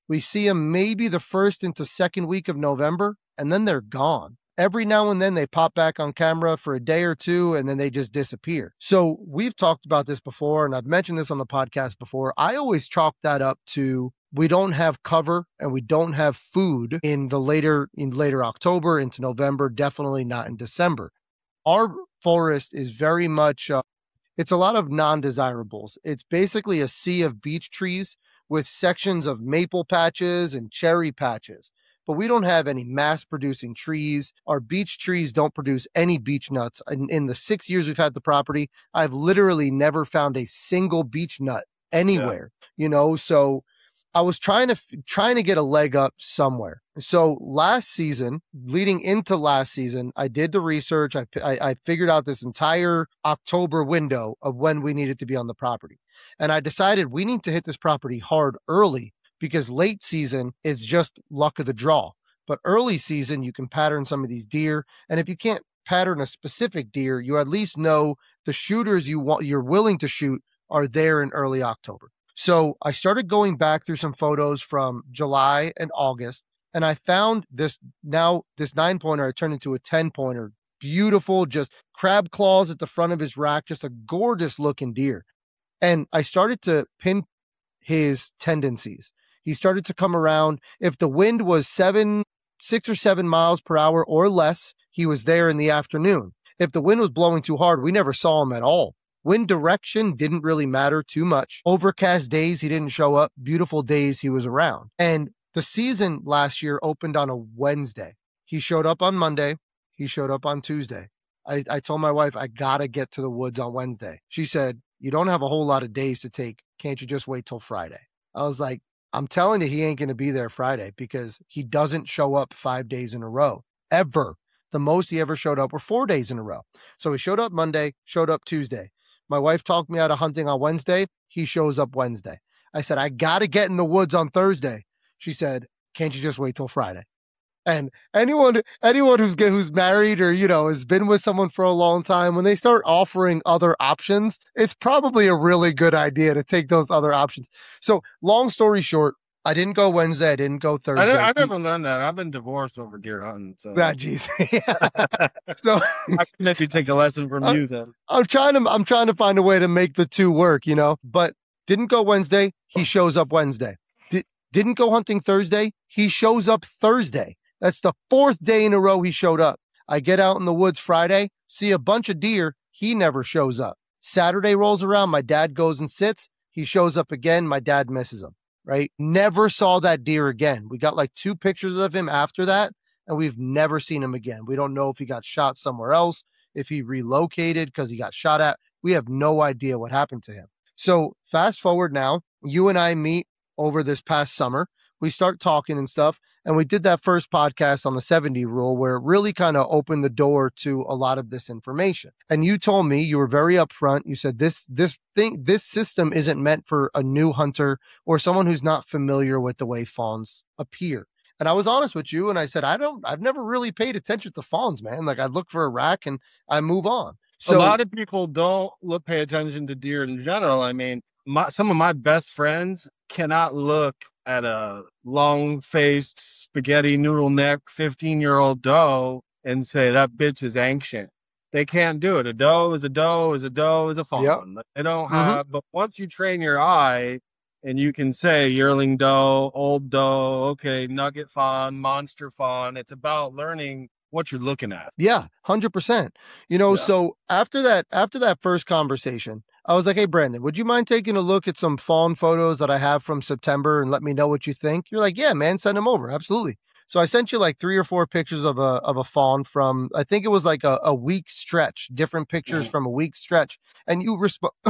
We see them maybe the first into second week of November, and then they're gone. Every now and then they pop back on camera for a day or two, and then they just disappear. So we've talked about this before, and I've mentioned this on the podcast before. I always chalk that up to we don't have cover and we don't have food in later October into November, definitely not in December. Our forest is very much, it's a lot of non-desirables. It's basically a sea of beech trees with sections of maple patches and cherry patches. But we don't have any mass-producing trees. Our beech trees don't produce any beech nuts. In the 6 years we've had the property, I've literally never found a single beech nut anywhere, so I was trying to get a leg up somewhere. So last season, leading into last season, I did the research. I figured out this entire October window of when we needed to be on the property. And I decided we need to hit this property hard early because late season is just luck of the draw. But early season, you can pattern some of these deer. And if you can't pattern a specific deer, you at least know the shooters you're willing to shoot are there in early October. So I started going back through some photos from July and August, and I found this 9-pointer I turned into a 10-pointer. Beautiful, just crab claws at the front of his rack, just a gorgeous looking deer. And I started to pin his tendencies. He started to come around. If the wind was 6 or 7 miles per hour or less, he was there in the afternoon. If the wind was blowing too hard, we never saw him at all. Wind direction didn't really matter too much. Overcast days, he didn't show up. Beautiful days, he was around. And the season last year opened on a Wednesday. He showed up on Monday. He showed up on Tuesday. I told my wife, I got to get to the woods on Wednesday. She said, you don't have a whole lot of days to take. Can't you just wait till Friday? I was like, I'm telling you, he ain't going to be there Friday because he doesn't show up 5 days in a row, ever. The most he ever showed up were 4 days in a row. So he showed up Monday, showed up Tuesday. My wife talked me out of hunting on Wednesday. He shows up Wednesday. I said, I got to get in the woods on Thursday. She said, can't you just wait till Friday? And anyone who's married or, has been with someone for a long time, when they start offering other options, it's probably a really good idea to take those other options. So long story short, I didn't go Wednesday. I didn't go Thursday. I never learned that. I've been divorced over deer hunting. So geez. So I can maybe take a lesson from you then. I'm trying to find a way to make the two work, but didn't go Wednesday. He shows up Wednesday. Didn't go hunting Thursday. He shows up Thursday. That's the 4th day in a row he showed up. I get out in the woods Friday, see a bunch of deer. He never shows up. Saturday rolls around. My dad goes and sits. He shows up again. My dad misses him. Right? Never saw that deer again. We got like 2 pictures of him after that, and we've never seen him again. We don't know if he got shot somewhere else, if he relocated because he got shot at. We have no idea what happened to him. So fast forward now, you and I meet over this past summer. We start talking and stuff, and we did that first podcast on the 70 rule where it really kind of opened the door to a lot of this information. And you told me, you were very upfront. You said this system isn't meant for a new hunter or someone who's not familiar with the way fawns appear. And I was honest with you, and I said, I've never really paid attention to fawns, man. Like I look for a rack and I move on. So a lot of people don't pay attention to deer in general. I mean, some of my best friends cannot look at a long-faced spaghetti noodle neck 15-year-old doe and say that bitch is ancient. They can't do it. A doe is a doe is a doe is a fawn. Yep. They don't have, but once you train your eye and you can say yearling doe, old doe, okay, nugget fawn, monster fawn, it's about learning what you're looking at. Yeah, 100%. So after that first conversation, I was like, hey, Brandon, would you mind taking a look at some fawn photos that I have from September and let me know what you think? You're like, yeah, man, send them over. Absolutely. So I sent you like 3 or 4 pictures of a fawn from, I think it was like a week stretch, different pictures from a week stretch. And you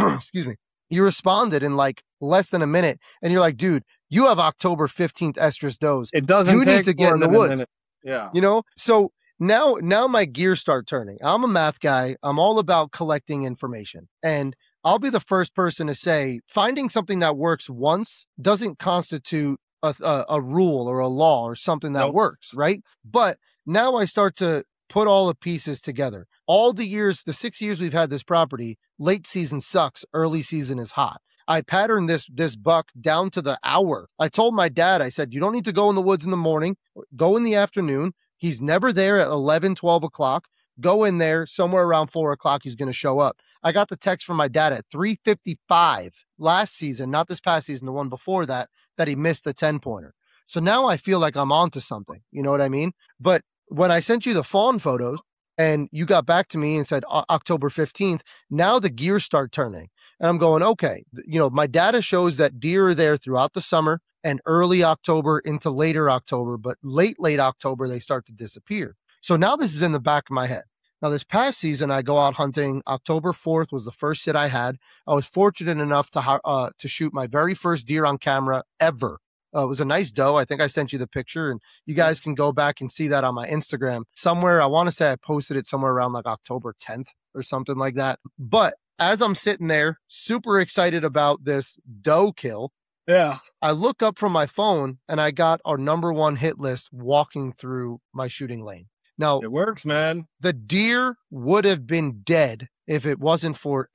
you responded in like less than a minute. And you're like, dude, you have October 15th estrus does. It doesn't You take need to get in the woods. Yeah. So now my gears start turning. I'm a math guy. I'm all about collecting information. And I'll be the first person to say finding something that works once doesn't constitute a rule or a law or something that works, right? But now I start to put all the pieces together. All the 6 years we've had this property, late season sucks, early season is hot. I patterned this buck down to the hour. I told my dad, I said, you don't need to go in the woods in the morning, go in the afternoon. He's never there at 11, 12 o'clock. Go in there somewhere around 4 o'clock. He's going to show up. I got the text from my dad at 3:55 last season, not this past season, the one before that he missed the 10-pointer. So now I feel like I'm onto something. You know what I mean? But when I sent you the fawn photos and you got back to me and said October 15th, now the gears start turning. And I'm going, okay, my data shows that deer are there throughout the summer and early October into later October, but late October, they start to disappear. So now this is in the back of my head. Now, this past season, I go out hunting. October 4th was the first sit I had. I was fortunate enough to shoot my very first deer on camera ever. It was a nice doe. I think I sent you the picture, and you guys can go back and see that on my Instagram somewhere. I want to say I posted it somewhere around like October 10th or something like that. But as I'm sitting there, super excited about this doe kill, Yeah. I look up from my phone and I got our number one hit list walking through my shooting lane. Now, It works, man. the deer would have been dead if it wasn't for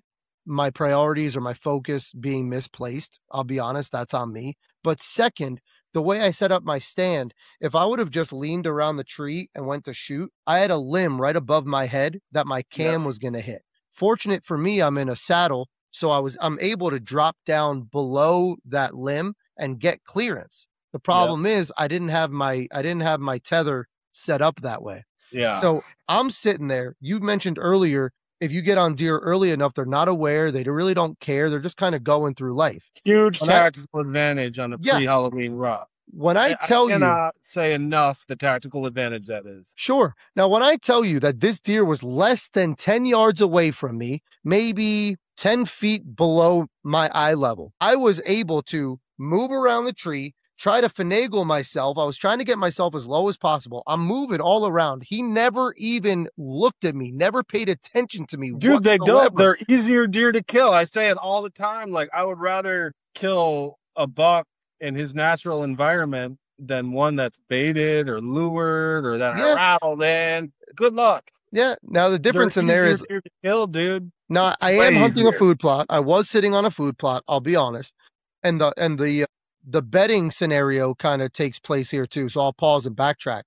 my priorities or my focus being misplaced. I'll be honest, that's on me. But second, the way I set up my stand, if I would have just leaned around the tree and went to shoot, I had a limb right above my head that my cam was going to hit. Fortunate for me, I'm in a saddle, so I'm able to drop down below that limb and get clearance. The problem is I didn't have my tether set up that way. Yeah. So I'm sitting there. You mentioned earlier, if you get on deer early enough, they're not aware. They really don't care. They're just kind of going through life. Huge tactical advantage on a pre-Halloween rut. When I cannot say enough the tactical advantage that is. Sure. Now, when I tell you that this deer was less than 10 yards away from me, maybe 10 feet below my eye level, I was able to move around the tree, try to finagle myself. I was trying to get myself as low as possible. I'm moving all around. He never even looked at me, never paid attention to me. Dude, whatsoever. they don't. They're easier deer to kill. I say it all the time. Like, I would rather kill a buck in his natural environment than one that's baited or lured or that rattled in. Good luck. Yeah. Now, the difference in there is deer to kill, dude. Now, I am hunting a food plot. I was sitting on a food plot, I'll be honest. And the bedding scenario kind of takes place here too. So I'll pause and backtrack.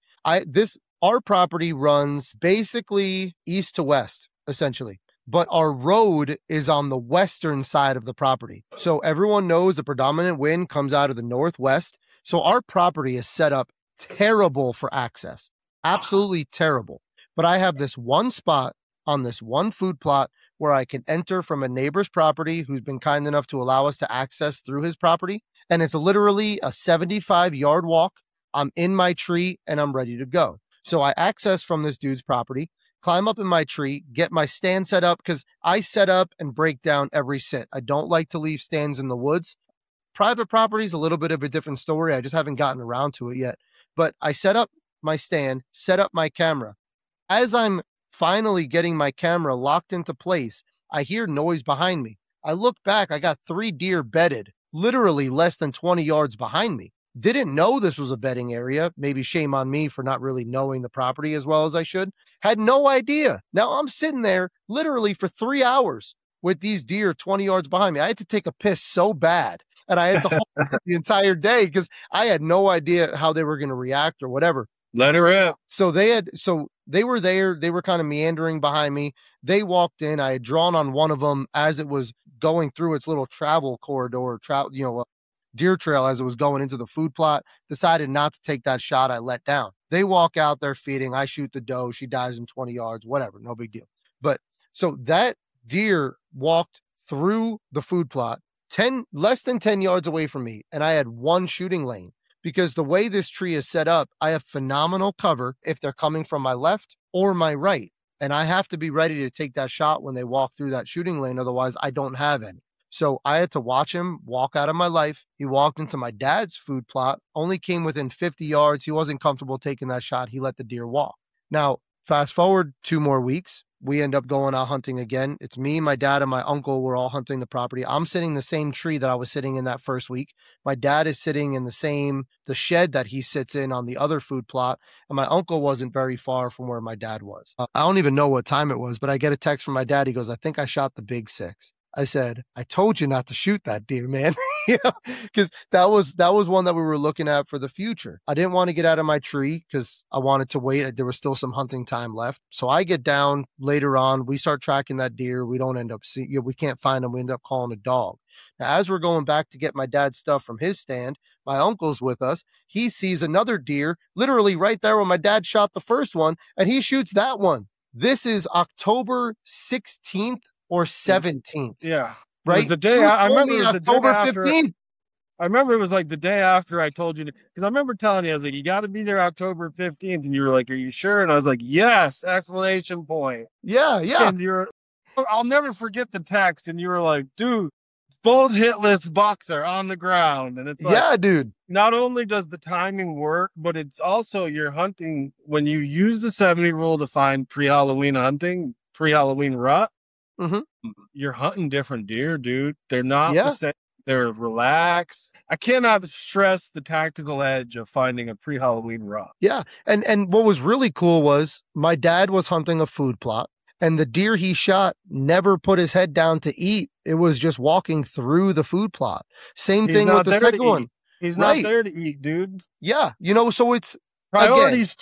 Our property runs basically east to west, essentially, but our road is on the western side of the property. So everyone knows the predominant wind comes out of the northwest. So our property is set up terrible for access, absolutely terrible. But I have this one spot on this one food plot where I can enter from a neighbor's property who's been kind enough to allow us to access through his property. And it's literally a 75-yard walk. I'm in my tree and I'm ready to go. So I access from this dude's property, climb up in my tree, get my stand set up because I set up and break down every sit. I don't like to leave stands in the woods. Private property is a little bit of a different story. I just haven't gotten around to it yet. But I set up my stand, set up my camera. As I'm finally getting my camera locked into place, I hear noise behind me. I look back, I got 3 deer bedded, literally less than 20 yards behind me. Didn't know this was a bedding area. Maybe shame on me for not really knowing the property as well as I should. Had no idea. Now I'm sitting there literally for 3 hours with these deer 20 yards behind me. I had to take a piss so bad and I had to hold the entire day because I had no idea how they were going to react or whatever. Let her rip. So they were there. They were kind of meandering behind me. They walked in. I had drawn on one of them as it was going through its little travel corridor, deer trail as it was going into the food plot. Decided not to take that shot. I let down. They walk out there feeding. I shoot the doe. She dies in 20 yards, whatever. No big deal. But so that deer walked through the food plot less than 10 yards away from me. And I had one shooting lane. Because the way this tree is set up, I have phenomenal cover if they're coming from my left or my right. And I have to be ready to take that shot when they walk through that shooting lane. Otherwise, I don't have any. So I had to watch him walk out of my life. He walked into my dad's food plot, only came within 50 yards. He wasn't comfortable taking that shot. He let the deer walk. Now, fast forward 2 more weeks. We end up going out hunting again. It's me, my dad, and my uncle. We're all hunting the property. I'm sitting in the same tree that I was sitting in that first week. My dad is sitting in the shed that he sits in on the other food plot. And my uncle wasn't very far from where my dad was. I don't even know what time it was, but I get a text from my dad. He goes, I think I shot the big 6. I said, I told you not to shoot that deer, man. Because that was one that we were looking at for the future. I didn't want to get out of my tree because I wanted to wait. There was still some hunting time left. So I get down later on. We start tracking that deer. We don't end up seeing, we can't find him. We end up calling a dog. Now, as we're going back to get my dad's stuff from his stand, my uncle's with us. He sees another deer literally right there where my dad shot the first one, and he shoots that one. This is October 16th or 17th. Yeah. Right? The day I remember it was October the day 15th. I remember it was like the day after I told you because I remember telling you, I was like, you got to be there October 15th. And you were like, are you sure? And I was like, yes, exclamation point. Yeah. And I'll never forget the text. And you were like, dude, both hitless bucks are on the ground. And it's like, yeah, dude. Not only does the timing work, but it's also you're hunting when you use the 70 rule to find pre-Halloween hunting, pre-Halloween rut. Mm-hmm. You're hunting different deer, dude. They're not the same. They're relaxed. I cannot stress the tactical edge of finding a pre-Halloween rut. Yeah. And what was really cool was my dad was hunting a food plot, and the deer he shot never put his head down to eat. It was just walking through the food plot. Same thing with the second one. He's not there to eat, dude. Yeah. So it's, Priorities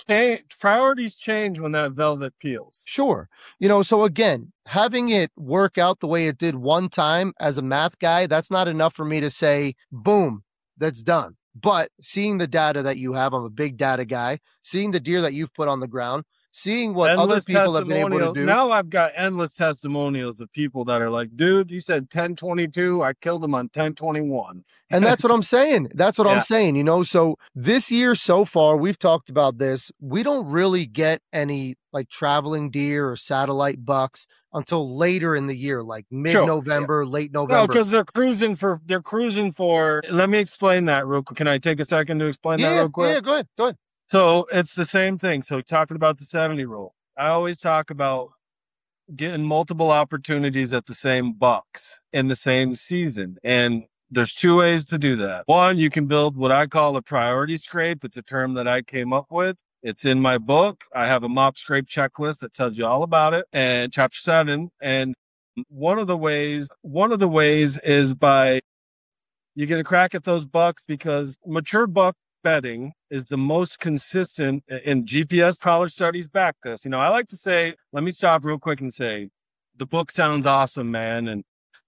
change when that velvet peels. Sure. So again, having it work out the way it did one time as a math guy, that's not enough for me to say, boom, that's done. But seeing the data that you have, I'm a big data guy, seeing the deer that you've put on the ground, seeing what other people have been able to do. Now I've got endless testimonials of people that are like, dude, you said 1022. I killed him on 1021. And that's what I'm saying. That's what I'm saying. So this year so far, we've talked about this. We don't really get any like traveling deer or satellite bucks until later in the year, like mid-November, late November. No, because they're cruising for, let me explain that real quick. Can I take a second to explain that real quick? Yeah, go ahead. So it's the same thing. So talking about the 70 rule, I always talk about getting multiple opportunities at the same bucks in the same season. And there's two ways to do that. One, you can build what I call a priority scrape. It's a term that I came up with. It's in my book. I have a mock scrape checklist that tells you all about it, and chapter 7. And one of the ways is by you get a crack at those bucks because mature buck bedding is the most consistent, and GPS college studies back this. I like to say, let me stop real quick and say, the book sounds awesome, man. And,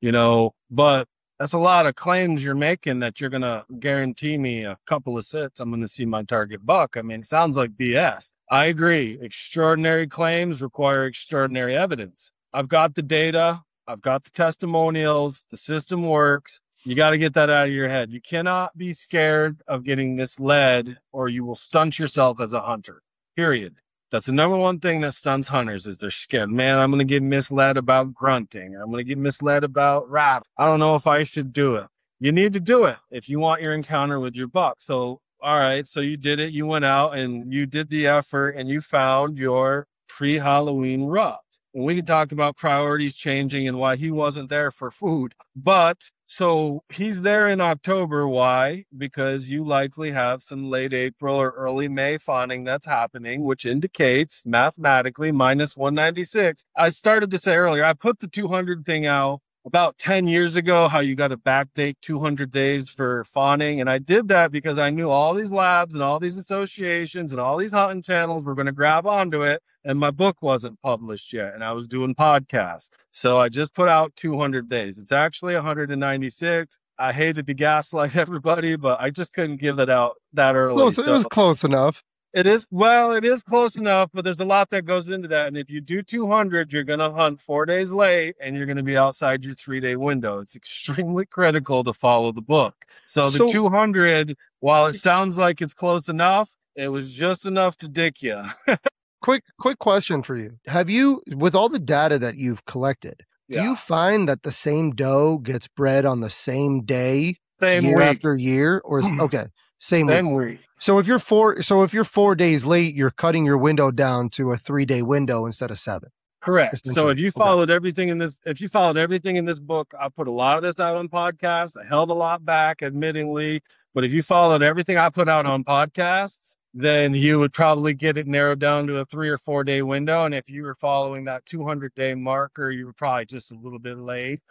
but that's a lot of claims you're making that you're going to guarantee me a couple of sits. I'm going to see my target buck. I mean, it sounds like BS. I agree. Extraordinary claims require extraordinary evidence. I've got the data. I've got the testimonials. The system works. You got to get that out of your head. You cannot be scared of getting misled or you will stunt yourself as a hunter, period. That's the number one thing that stunts hunters is they're scared. Man, I'm going to get misled about grunting. Or I'm going to get misled about rap. I don't know if I should do it. You need to do it if you want your encounter with your buck. So, all right. So you did it. You went out and you did the effort and you found your pre-Halloween rut. And we can talk about priorities changing and why he wasn't there for food. But so he's there in October. Why? Because you likely have some late April or early May fawning that's happening, which indicates mathematically minus 196. I started to say earlier, I put the 200 thing out about 10 years ago, how you got to backdate 200 days for fawning. And I did that because I knew all these labs and all these associations and all these hunting channels were going to grab onto it. And my book wasn't published yet, and I was doing podcasts. So I just put out 200 days. It's actually 196. I hated to gaslight everybody, but I just couldn't give it out that early. It was close enough. It is close enough, but there's a lot that goes into that. And if you do 200, you're going to hunt 4 days late, and you're going to be outside your 3-day window. It's extremely critical to follow the book. So the 200, while it sounds like it's close enough, it was just enough to dick you. Quick question for you. Have you, with all the data that you've collected, do you find that the same doe gets bred on the same day, year after year? Or same week. So if you're 4 days late, you're cutting your window down to a 3-day window instead of 7. Correct. So if you followed everything in this book, I put a lot of this out on podcasts. I held a lot back, admittingly. But if you followed everything I put out on podcasts, then you would probably get it narrowed down to a 3 or 4 day window. And if you were following that 200-day marker, you were probably just a little bit late.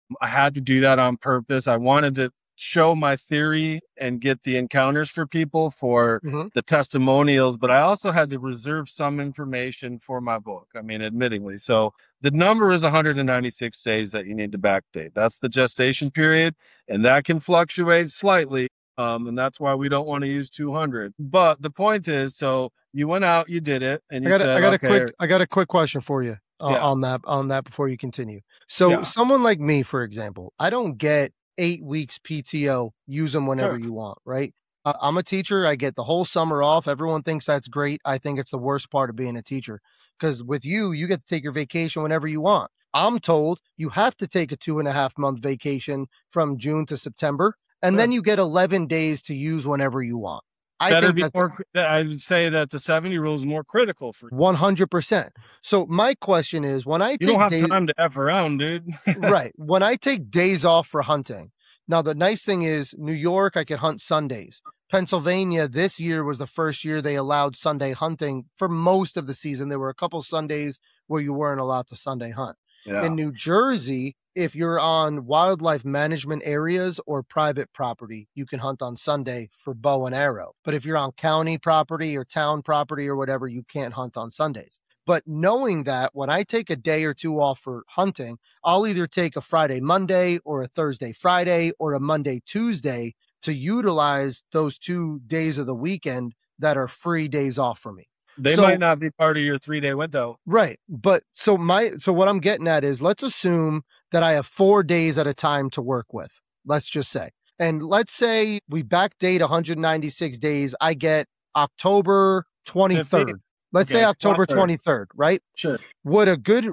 I had to do that on purpose. I wanted to show my theory and get the encounters for people for the testimonials, but I also had to reserve some information for my book. I mean, admittingly. So the number is 196 days that you need to backdate. That's the gestation period, and that can fluctuate slightly. And that's why we don't want to use 200. But the point is, so you went out, you did it, and I got a quick question for you on that before you continue. So someone like me, for example, I don't get 8 weeks PTO, use them whenever you want, right? I'm a teacher. I get the whole summer off. Everyone thinks that's great. I think it's the worst part of being a teacher because with you get to take your vacation whenever you want. I'm told you have to take a 2.5 month vacation from June to September, and then you get 11 days to use whenever you want. I would say that the 70 rule is more critical for 100%. So my question is, when I don't have time to F around, dude. Right. When I take days off for hunting, now the nice thing is New York, I could hunt Sundays. Pennsylvania this year was the first year they allowed Sunday hunting for most of the season. There were a couple Sundays where you weren't allowed to Sunday hunt. Yeah. In New Jersey, if you're on wildlife management areas or private property, you can hunt on Sunday for bow and arrow. But if you're on county property or town property or whatever, you can't hunt on Sundays. But knowing that when I take a day or two off for hunting, I'll either take a Friday, Monday or a Thursday, Friday or a Monday, Tuesday to utilize those 2 days of the weekend that are free days off for me. They might not be part of your 3-day window. Right. But so what I'm getting at is, let's assume that I have 4 days at a time to work with. Let's just say. And let's say we backdate 196 days. I get October 23rd. 15. Let's say October 23rd, right? Sure. Would a good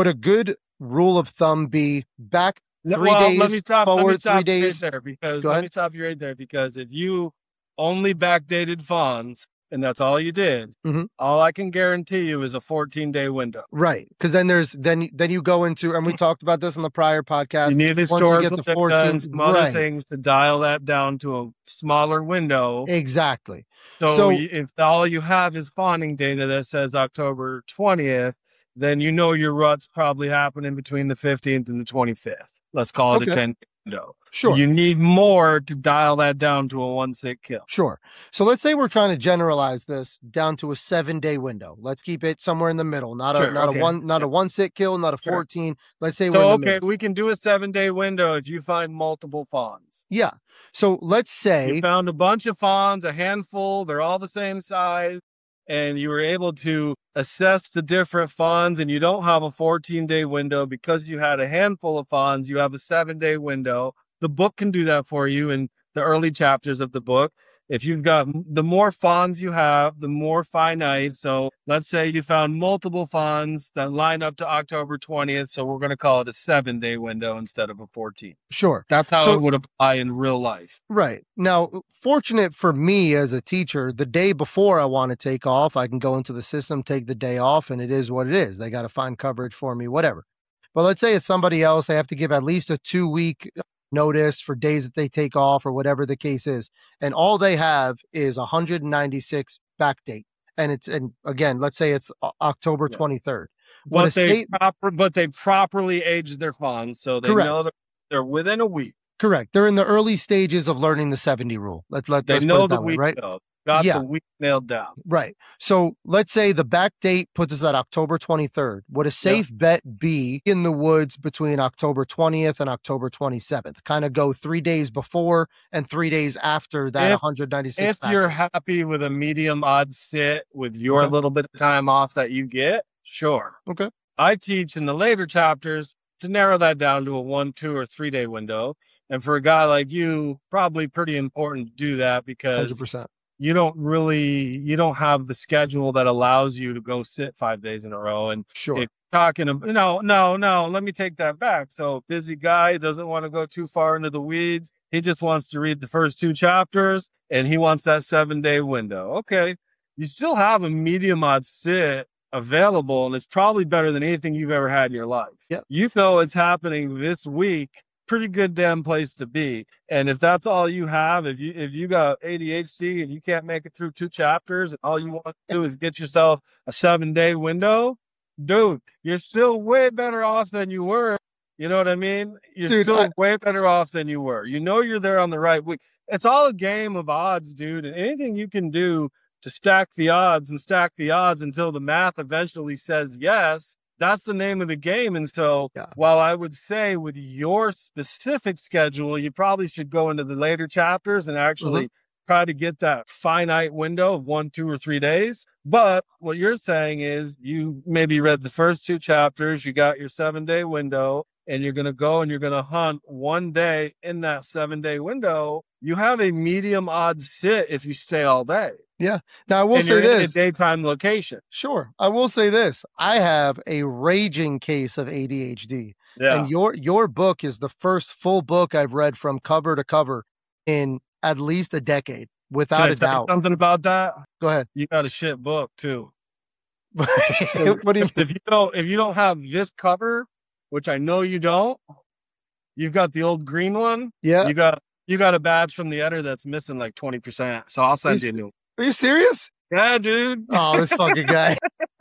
rule of thumb be back 3 days let me stop, forward, 3 days? Let me stop you right there, because if you only backdated fawns, and that's all you did, all I can guarantee you is a 14-day window. Right. Because then you go into, and we talked about this on the prior podcast. You need historical data, some other things to dial that down to a smaller window. Exactly. So if all you have is fawning data that says October 20th, then you know your rut's probably happening between the 15th and the 25th. Let's call it a 10 window. Sure. You need more to dial that down to a 1-sit kill. Sure. So let's say we're trying to generalize this down to a 7-day window. Let's keep it somewhere in the middle. Not a 1-sit kill, not a 14. Let's say we can do a 7-day window if you find multiple fawns. Yeah. So let's say you found a bunch of fawns, a handful, they're all the same size, and you were able to assess the different fawns, and you don't have a 14-day window because you had a handful of fawns. You have a 7-day window. The book can do that for you in the early chapters of the book. If you've got the more fawns you have, the more finite. So let's say you found multiple fawns that line up to October 20th. So we're going to call it a 7-day window instead of a 14. Sure. That's how it would apply in real life. Right. Now, fortunate for me as a teacher, the day before I want to take off, I can go into the system, take the day off, and it is what it is. They got to find coverage for me, whatever. But let's say it's somebody else. They have to give at least a 2-week notice for days that they take off or whatever the case is. And all they have is 196 backdate. And again, let's say it's October 23rd. But they properly aged their fawns. So they know that they're within a week. Correct. They're in the early stages of learning the 70 rule. Let's know the week, right? Got the week nailed down. Right. So let's say the back date puts us at October 23rd. Would a safe bet be in the woods between October 20th and October 27th? Kind of go 3 days before and 3 days after that 196. If you're happy with a medium odd sit with your little bit of time off that you get, sure. Okay. I teach in the later chapters to narrow that down to a 1, 2, or 3 day window. And for a guy like you, probably pretty important to do that because 100%. You don't have the schedule that allows you to go sit 5 days in a row. And sure. If talking no, let me take that back. So busy guy doesn't want to go too far into the weeds. He just wants to read the first 2 chapters and he wants that 7-day window. Okay. You still have a medium odd sit available, and it's probably better than anything you've ever had in your life. Yep. You know it's happening this week. Pretty good damn place to be. And if that's all you have, if you got ADHD and you can't make it through 2 chapters and all you want to do is get yourself a 7-day window, dude, you're still way better off than you were You know what I mean? You're Dude, still way better off than you were. You know you're there on the right week. It's all a game of odds, dude. And anything you can do to stack the odds until the math eventually says yes, that's the name of the game. And so while I would say with your specific schedule, you probably should go into the later chapters and actually try to get that finite window of 1, 2, or 3 days. But what you're saying is you maybe read the first 2 chapters, you got your 7-day window, and you're going to go and you're going to hunt one day in that 7-day window. You have a medium odds sit if you stay all day. Yeah. Now I will say you're this. In a daytime location. Sure. I will say this. I have a raging case of ADHD. Yeah. And your book is the first full book I've read from cover to cover in at least a decade, without a doubt. Something about that? Go ahead. You got a shit book too. What do you mean? If you don't have this cover, which I know you don't, you've got the old green one. Yeah. You got a badge from the editor that's missing like 20%. So I'll send you a new one. Are you serious? Yeah, dude. Oh, this fucking guy.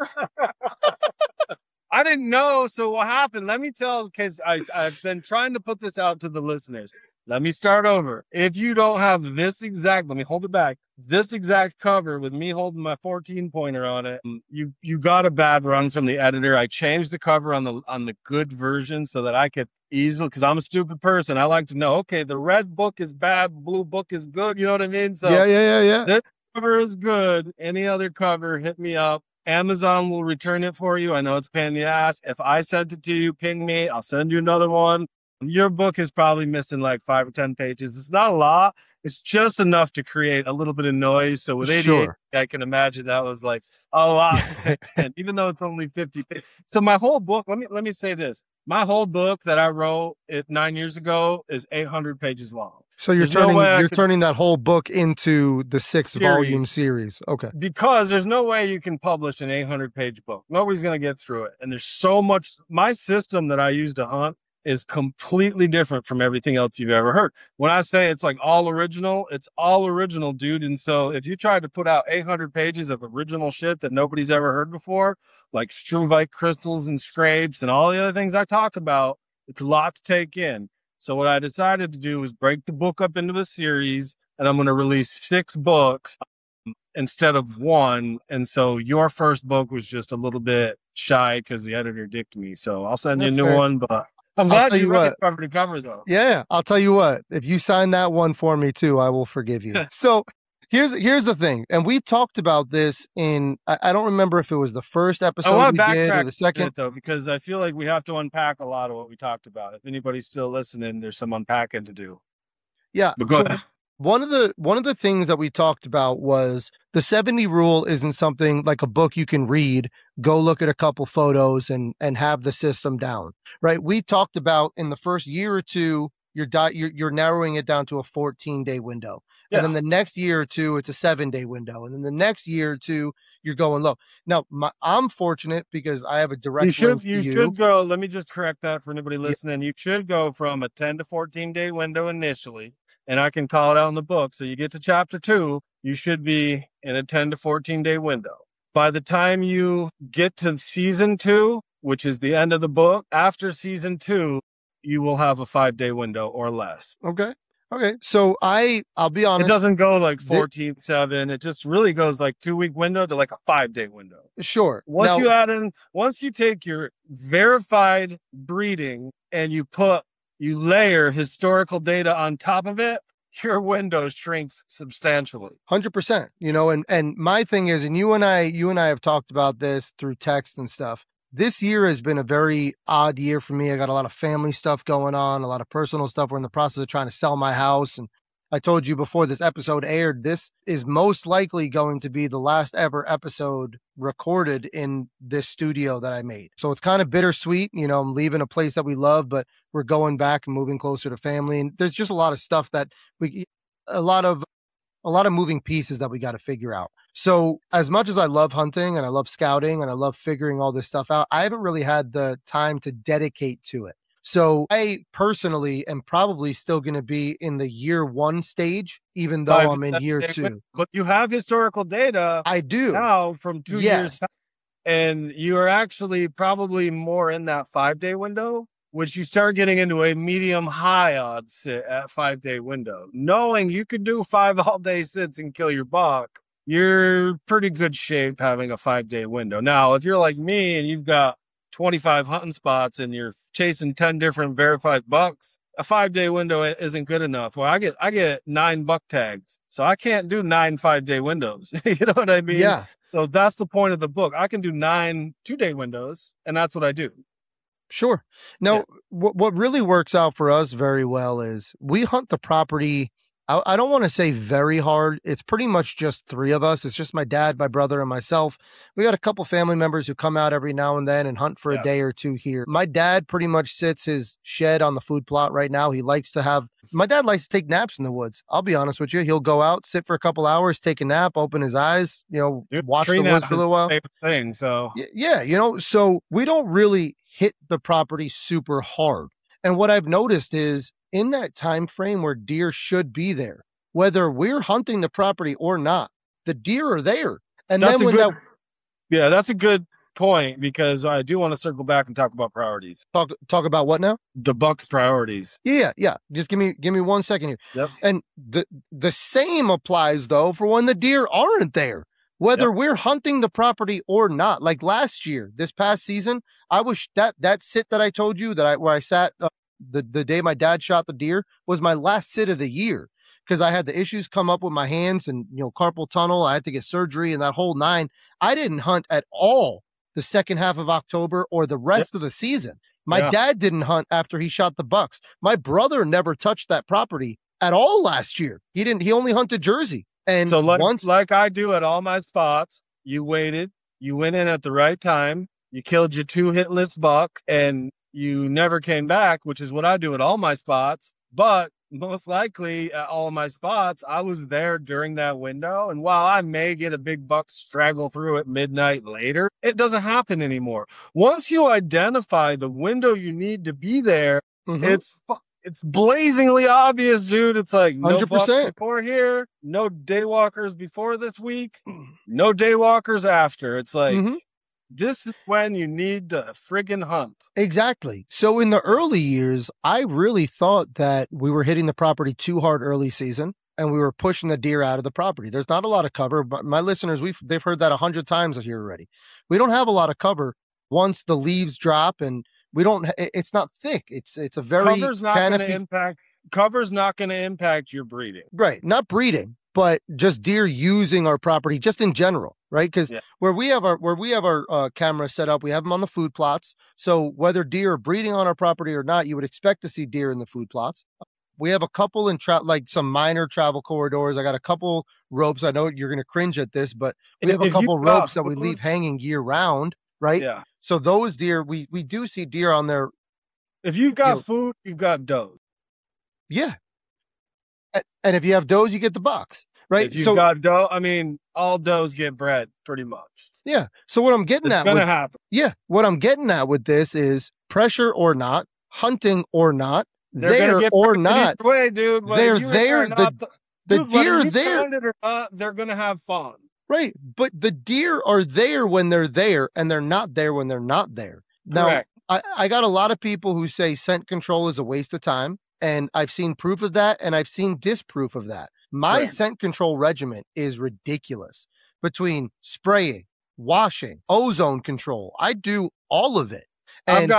I didn't know. So what happened? Let me tell, because I've been trying to put this out to the listeners. Let me start over. If you don't have let me hold it back. This exact cover with me holding my 14-pointer on it, you got a bad run from the editor. I changed the cover on the good version so that I could easily, because I'm a stupid person. I like to know, okay, the red book is bad, blue book is good. You know what I mean? So yeah. This cover is good. Any other cover, hit me up. Amazon will return it for you. I know it's a pain in the ass. If I sent it to you, ping me. I'll send you another one. Your book is probably missing like 5 or 10 pages. It's not a lot. It's just enough to create a little bit of noise. So with 88, I can imagine that was like a lot to take in, even though it's only 50 pages. So my whole book, let me say this. My whole book that I wrote 9 years ago is 800 pages long. So you're turning that whole book into the 6-volume series. Okay. Because there's no way you can publish an 800-page book. Nobody's going to get through it. And there's so much. My system that I use to hunt is completely different from everything else you've ever heard. When I say it's like all original, it's all original, dude. And so if you tried to put out 800 pages of original shit that nobody's ever heard before, like struvite crystals and scrapes and all the other things I talked about, it's a lot to take in. So what I decided to do was break the book up into a series, and I'm going to release 6 books instead of 1. And so your first book was just a little bit shy because the editor dicked me. So I'll send you a new one, but I'm glad you read it cover to cover, though. Yeah, I'll tell you what. If you sign that one for me, too, I will forgive you. So here's the thing. And we talked about this in, I don't remember if it was the first episode we did or the second. Though, because I feel like we have to unpack a lot of what we talked about. If anybody's still listening, there's some unpacking to do. Yeah. But go ahead. One of the things that we talked about was the 70 rule isn't something like a book you can read, go look at a couple photos and have the system down, right? We talked about in the first year or two, you're narrowing it down to a 14-day window. Yeah. And then the next year or two, it's a 7-day window. And then the next year or two, you're going low. Now, I'm fortunate because I have a direct link to you. You should go, let me just correct that for anybody listening. Yeah. You should go from a 10 to 14-day window initially. And I can call it out in the book. So you get to chapter 2, you should be in a 10 to 14-day window. By the time you get to season 2, which is the end of the book, after season 2, you will have a 5-day window or less. Okay. So I'll be honest. It doesn't go like 14-7. It just really goes like 2-week window to like a 5-day window. Sure. Once you take your verified breeding and you layer historical data on top of it, your window shrinks substantially. 100%. And my thing is, and you and I have talked about this through text and stuff. This year has been a very odd year for me. I got a lot of family stuff going on, a lot of personal stuff. We're in the process of trying to sell my house. And I told you before this episode aired, this is most likely going to be the last ever episode recorded in this studio that I made. So it's kind of bittersweet. I'm leaving a place that we love, but we're going back and moving closer to family. And there's just a lot of stuff that a lot of moving pieces that we got to figure out. So as much as I love hunting and I love scouting and I love figuring all this stuff out, I haven't really had the time to dedicate to it. So I personally am probably still going to be in the year 1 stage, even though I'm in year 2. But you have historical data. I do. Now from 2 years. And you are actually probably more in that 5-day window which you start getting into a medium high odds sit at 5-day window. Knowing you could do 5 all-day sits and kill your buck, you're pretty good shape having a 5-day window. Now, if you're like me and you've got 25 hunting spots and you're chasing 10 different verified bucks, a 5-day window isn't good enough. Well, I get 9 buck tags, so I can't do 9 5-day windows. You know what I mean? Yeah. So that's the point of the book. I can do 9 2-day windows, and that's what I do. Sure. Now, what really works out for us very well is we hunt the property. I don't want to say very hard. It's pretty much just 3 of us. It's just my dad, my brother, and myself. We got a couple family members who come out every now and then and hunt for a day or 2 here. My dad pretty much sits his shed on the food plot right now. My dad likes to take naps in the woods. I'll be honest with you. He'll go out, sit for a couple hours, take a nap, open his eyes, watch the woods for a little while. Thing, so yeah, so we don't really hit the property super hard. And what I've noticed is in that time frame where deer should be there, whether we're hunting the property or not, the deer are there. And that's then that's a good point, because I do want to circle back and talk about priorities. Talk about what now? The buck's priorities. Yeah. Just give me 1 second here. Yep. And the same applies though for when the deer aren't there, whether we're hunting the property or not. Like last year, this past season, I was that sit that I told you where I sat the day my dad shot the deer was my last sit of the year, because I had the issues come up with my hands and carpal tunnel. I had to get surgery and that whole 9. I didn't hunt at all the second half of October or the rest of the season. My dad didn't hunt after he shot the bucks. My brother never touched that property at all last year. He only hunted Jersey. And so like I do at all my spots, you waited, you went in at the right time, you killed your 2 hitless bucks, and you never came back, which is what I do at all my spots. But most likely at all my spots, I was there during that window. And while I may get a big buck straggle through at midnight later, it doesn't happen anymore. Once you identify the window you need to be there, it's blazingly obvious, dude. It's like no 100% before here, no daywalkers before this week, no daywalkers after. It's like, this is when you need to friggin' hunt. Exactly. So in the early years, I really thought that we were hitting the property too hard early season and we were pushing the deer out of the property. There's not a lot of cover, but my listeners, they've heard that 100 times here already. We don't have a lot of cover once the leaves drop, and it's not thick. It's a very cover's not going to impact your breeding. Right. Not breeding, but just deer using our property just in general. Right. Because where we have our camera set up, we have them on the food plots. So whether deer are breeding on our property or not, you would expect to see deer in the food plots. We have a couple in like some minor travel corridors. I got a couple ropes. I know you're going to cringe at this, but we have a couple ropes that we leave hanging year round. Right. Yeah. So those deer, we do see deer on there. If you've got food, you've got does. Yeah. And if you have does, you get the bucks. Right. If you've got doe, I mean, all does get bred pretty much. Yeah. So what I'm getting it's gonna happen. Yeah. What I'm getting at with this is pressure or not, hunting or not, there or not. Either way, dude. They're there. The deer there. They're going to have fun. Right. But the deer are there when they're there, and they're not there when they're not there. Correct. Now, I got a lot of people who say scent control is a waste of time. And I've seen proof of that, and I've seen disproof of that. My scent control regimen is ridiculous. Between spraying, washing, ozone control, I do all of it. And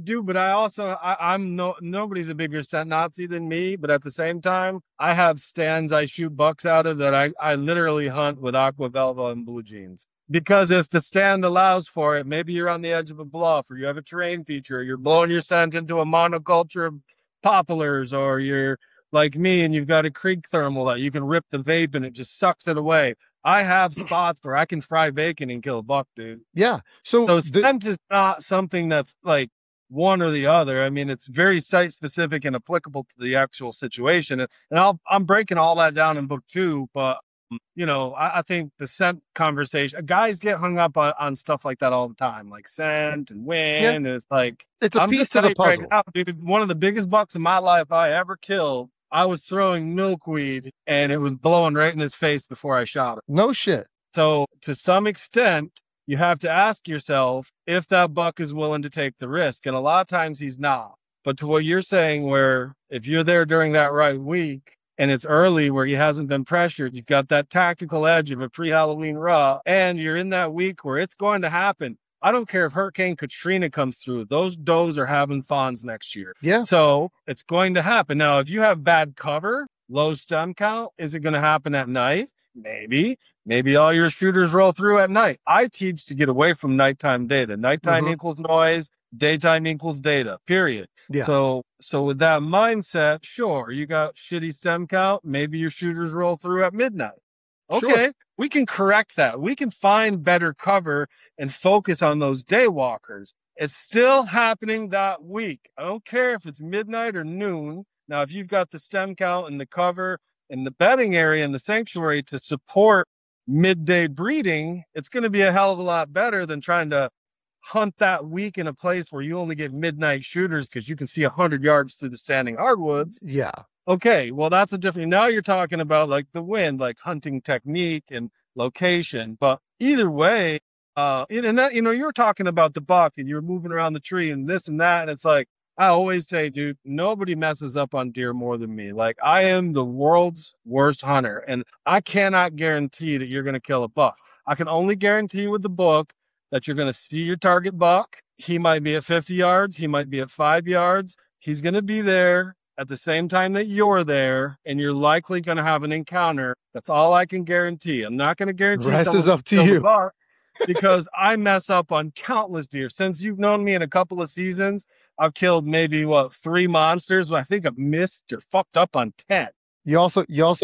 nobody's a bigger scent Nazi than me, but at the same time, I have stands I shoot bucks out of that I literally hunt with aqua velva and blue jeans. Because if the stand allows for it, maybe you're on the edge of a bluff, or you have a terrain feature, or you're blowing your scent into a monoculture of poplars, or you're like me and you've got a creek thermal that you can rip the vape and it just sucks it away. I have spots where I can fry bacon and kill a buck, dude. Yeah. So scent is not something that's like one or the other. I mean, it's very site specific and applicable to the actual situation. And I'm breaking all that down in book 2, but I think the scent conversation, guys get hung up on stuff like that all the time, like scent and wind. Yeah. And it's like, it's a piece to the puzzle. Right now, dude, one of the biggest bucks in my life I ever killed, I was throwing milkweed and it was blowing right in his face before I shot him. No shit. So to some extent, you have to ask yourself if that buck is willing to take the risk. And a lot of times he's not. But to what you're saying, where if you're there during that right week and it's early where he hasn't been pressured, you've got that tactical edge of a pre-Halloween rut, and you're in that week where it's going to happen. I don't care if Hurricane Katrina comes through. Those does are having fawns next year. Yeah. So it's going to happen. Now, if you have bad cover, low stem count, is it going to happen at night? Maybe. Maybe all your shooters roll through at night. I teach to get away from nighttime data. Nighttime equals noise. Daytime equals data, period. Yeah. So with that mindset, sure, you got shitty stem count. Maybe your shooters roll through at midnight. Okay. Sure. We can correct that. We can find better cover and focus on those day walkers. It's still happening that week. I don't care if it's midnight or noon. Now, if you've got the stem count and the cover and the bedding area and the sanctuary to support midday breeding, it's going to be a hell of a lot better than trying to hunt that week in a place where you only get midnight shooters because you can see 100 yards through the standing hardwoods. Yeah. Okay, well, that's a different, now you're talking about like the wind, like hunting technique and location. But either way, and that, you know, you're talking about the buck and you're moving around the tree and this and that. And it's like, I always say, dude, nobody messes up on deer more than me. Like, I am the world's worst hunter, and I cannot guarantee that you're going to kill a buck. I can only guarantee with the book that you're going to see your target buck. He might be at 50 yards. He might be at 5 yards. He's going to be there at the same time that you're there, and you're likely going to have an encounter. That's all I can guarantee. I'm not going to guarantee. The rest is up to you. Because I mess up on countless deer. Since you've known me in a couple of seasons, I've killed maybe 3 monsters, but I think I've missed or fucked up on 10. You also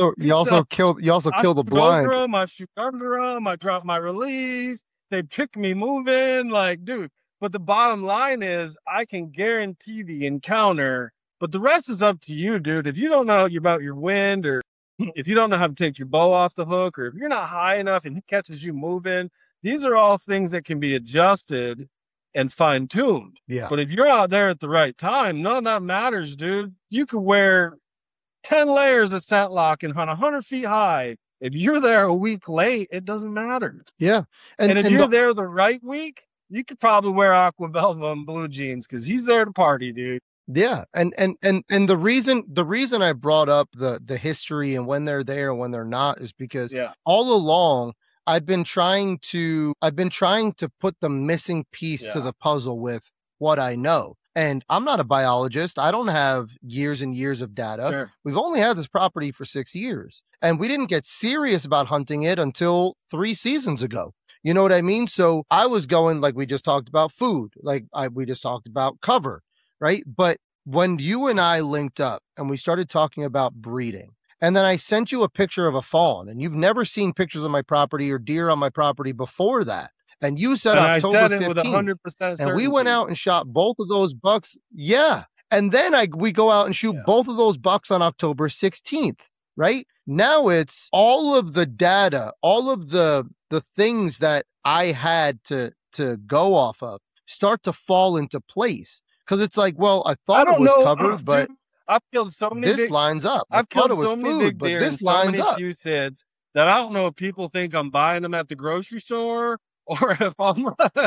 kill the blind. I shoot under them. I drop my release. They pick me moving, like, dude. But the bottom line is, I can guarantee the encounter. But the rest is up to you, dude. If you don't know about your wind, or if you don't know how to take your bow off the hook, or if you're not high enough and he catches you moving, these are all things that can be adjusted and fine-tuned. Yeah. But if you're out there at the right time, none of that matters, dude. You could wear 10 layers of scent lock and hunt 100 feet high. If you're there a week late, it doesn't matter. Yeah. And if you're there the right week, you could probably wear aqua velva and blue jeans because he's there to party, dude. Yeah. And the reason I brought up the history and when they're there and when they're not is because all along I've been trying to put the missing piece to the puzzle with what I know. And I'm not a biologist. I don't have years and years of data. Sure. We've only had this property for 6 years, and we didn't get serious about hunting it until 3 seasons ago. You know what I mean? So I was going, like we just talked about food, we just talked about cover, right? But when you and I linked up and we started talking about breeding, and then I sent you a picture of a fawn, and you've never seen pictures of my property or deer on my property before that. And you said October 15th, with 100% certainty. And we went out and shot both of those bucks. Yeah. And then we go out and shoot both of those bucks on October 16th, right? Now it's all of the data, all of the things that I had to go off of start to fall into place. Because it's like, well, I thought it was covered, but I've killed so many this lines up. I've killed so many big deer but this lines up. Few SIDs that I don't know if people think I'm buying them at the grocery store, or if I'm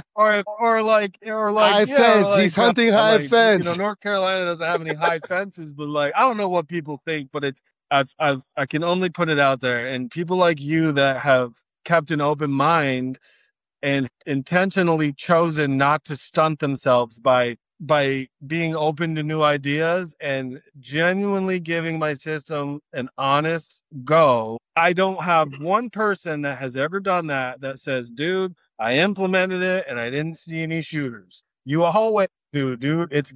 or like high fence. Like, he's hunting high fence. You know, North Carolina doesn't have any high fences, but like I don't know what people think, but it's I can only put it out there. And people like you that have kept an open mind and intentionally chosen not to stunt themselves by being open to new ideas and genuinely giving my system an honest go. I don't have one person that has ever done that says, dude, I implemented it and I didn't see any shooters. You always do, dude. It's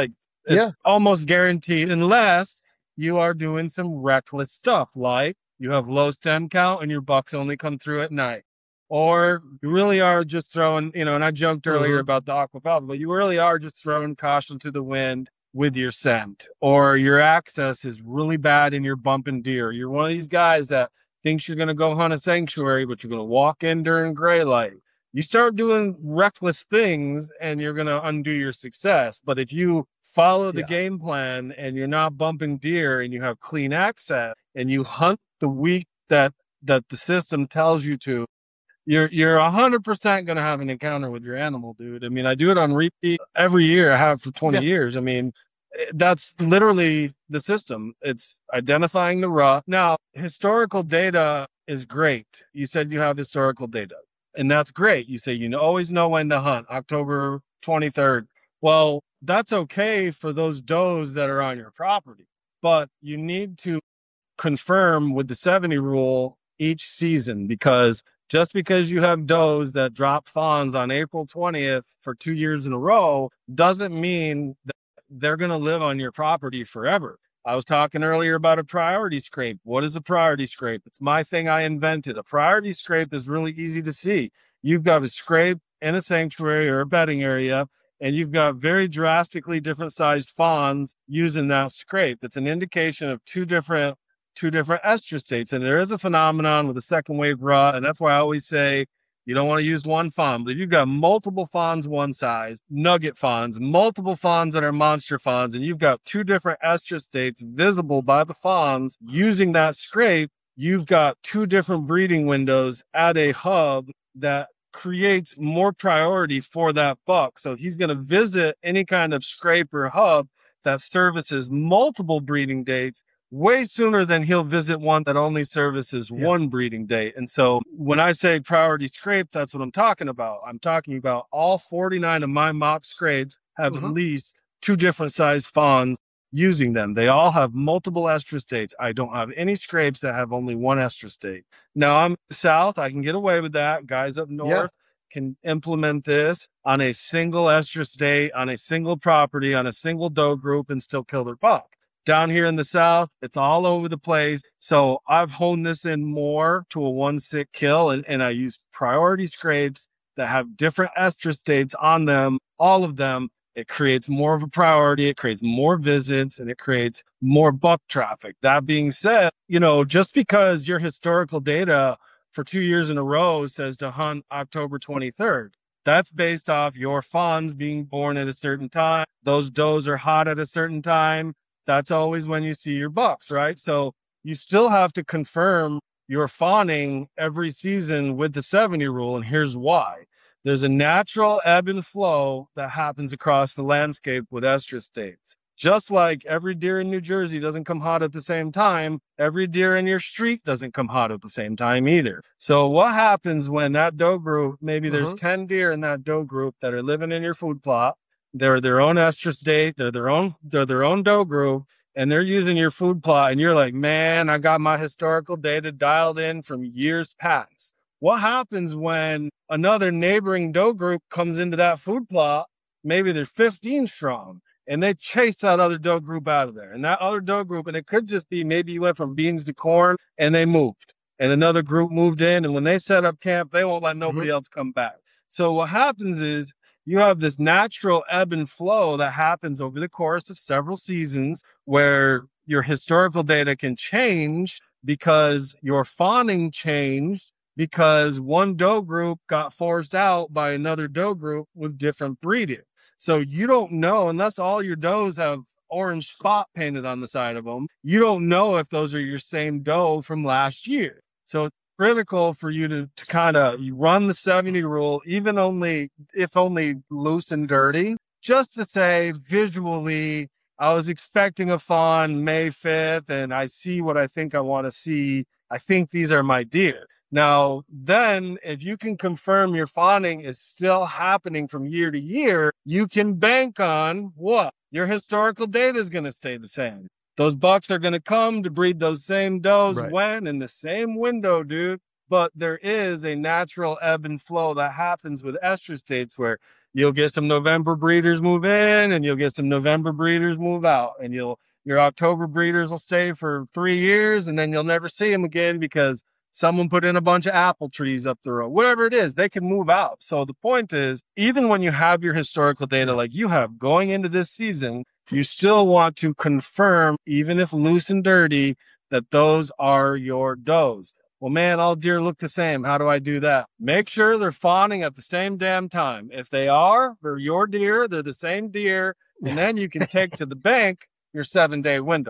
almost guaranteed, unless you are doing some reckless stuff, like you have low stem count and your bucks only come through at night. Or you really are just throwing, and I joked earlier about the aqua velva, but you really are just throwing caution to the wind with your scent. Or your access is really bad and you're bumping deer. You're one of these guys that thinks you're going to go hunt a sanctuary, but you're going to walk in during gray light. You start doing reckless things and you're going to undo your success. But if you follow the game plan and you're not bumping deer and you have clean access and you hunt the week that the system tells you to, you're 100% going to have an encounter with your animal, dude. I mean, I do it on repeat every year. I have for 20 years. I mean, that's literally the system. It's identifying the rut. Now, historical data is great. You said you have historical data, and that's great. You say you always know when to hunt, October 23rd. Well, that's okay for those does that are on your property, but you need to confirm with the 70 rule each season, because just because you have does that drop fawns on April 20th for 2 years in a row doesn't mean that they're going to live on your property forever. I was talking earlier about a priority scrape. What is a priority scrape? It's my thing I invented. A priority scrape is really easy to see. You've got a scrape in a sanctuary or a bedding area, and you've got very drastically different sized fawns using that scrape. It's an indication of two different estrus states. And there is a phenomenon with the second wave rut. And that's why I always say you don't want to use one fawn. But if you've got multiple fawns one size, nugget fawns, multiple fawns that are monster fawns, and you've got two different estrus states visible by the fawns using that scrape, you've got two different breeding windows at a hub that creates more priority for that buck. So he's going to visit any kind of scrape or hub that services multiple breeding dates way sooner than he'll visit one that only services one breeding date. And so when I say priority scrape, that's what I'm talking about. I'm talking about all 49 of my mock scrapes have at least two different size fawns using them. They all have multiple estrus dates. I don't have any scrapes that have only one estrus date. Now I'm south. I can get away with that. Guys up north can implement this on a single estrus date, on a single property, on a single doe group, and still kill their buck. Down here in the South, it's all over the place. So I've honed this in more to a one sick kill, and I use priority scrapes that have different estrus dates on them, all of them. It creates more of a priority. It creates more visits, and it creates more buck traffic. That being said, just because your historical data for 2 years in a row says to hunt October 23rd, that's based off your fawns being born at a certain time. Those does are hot at a certain time. That's always when you see your bucks, right? So you still have to confirm your fawning every season with the 70 rule. And here's why. There's a natural ebb and flow that happens across the landscape with estrus dates. Just like every deer in New Jersey doesn't come hot at the same time, every deer in your street doesn't come hot at the same time either. So what happens when that doe group, maybe there's 10 deer in that doe group that are living in your food plot. They're their own estrus date. They're their own doe group, and they're using your food plot. And you're like, man, I got my historical data dialed in from years past. What happens when another neighboring doe group comes into that food plot? Maybe they're 15 strong, and they chase that other doe group out of there. And that other doe group, and it could just be maybe you went from beans to corn, and they moved, and another group moved in. And when they set up camp, they won't let nobody else come back. So what happens is, you have this natural ebb and flow that happens over the course of several seasons where your historical data can change because your fawning changed because one doe group got forced out by another doe group with different breeding. So you don't know, unless all your does have orange spot painted on the side of them, you don't know if those are your same doe from last year. So it's critical for you to kind of run the 70 rule, if only loose and dirty, just to say visually, I was expecting a fawn May 5th and I see what I think I want to see. I think these are my deer. Now, then if you can confirm your fawning is still happening from year to year, you can bank on what? Your historical data is going to stay the same. Those bucks are going to come to breed those same does when in the same window, dude. But there is a natural ebb and flow that happens with estrus dates where you'll get some November breeders move in and you'll get some November breeders move out, and your October breeders will stay for 3 years and then you'll never see them again because someone put in a bunch of apple trees up the road. Whatever it is, they can move out. So the point is, even when you have your historical data like you have going into this season, you still want to confirm, even if loose and dirty, that those are your does. Well, man, all deer look the same. How do I do that? Make sure they're fawning at the same damn time. If they are, they're your deer. They're the same deer. And then you can take to the bank your 7-day window.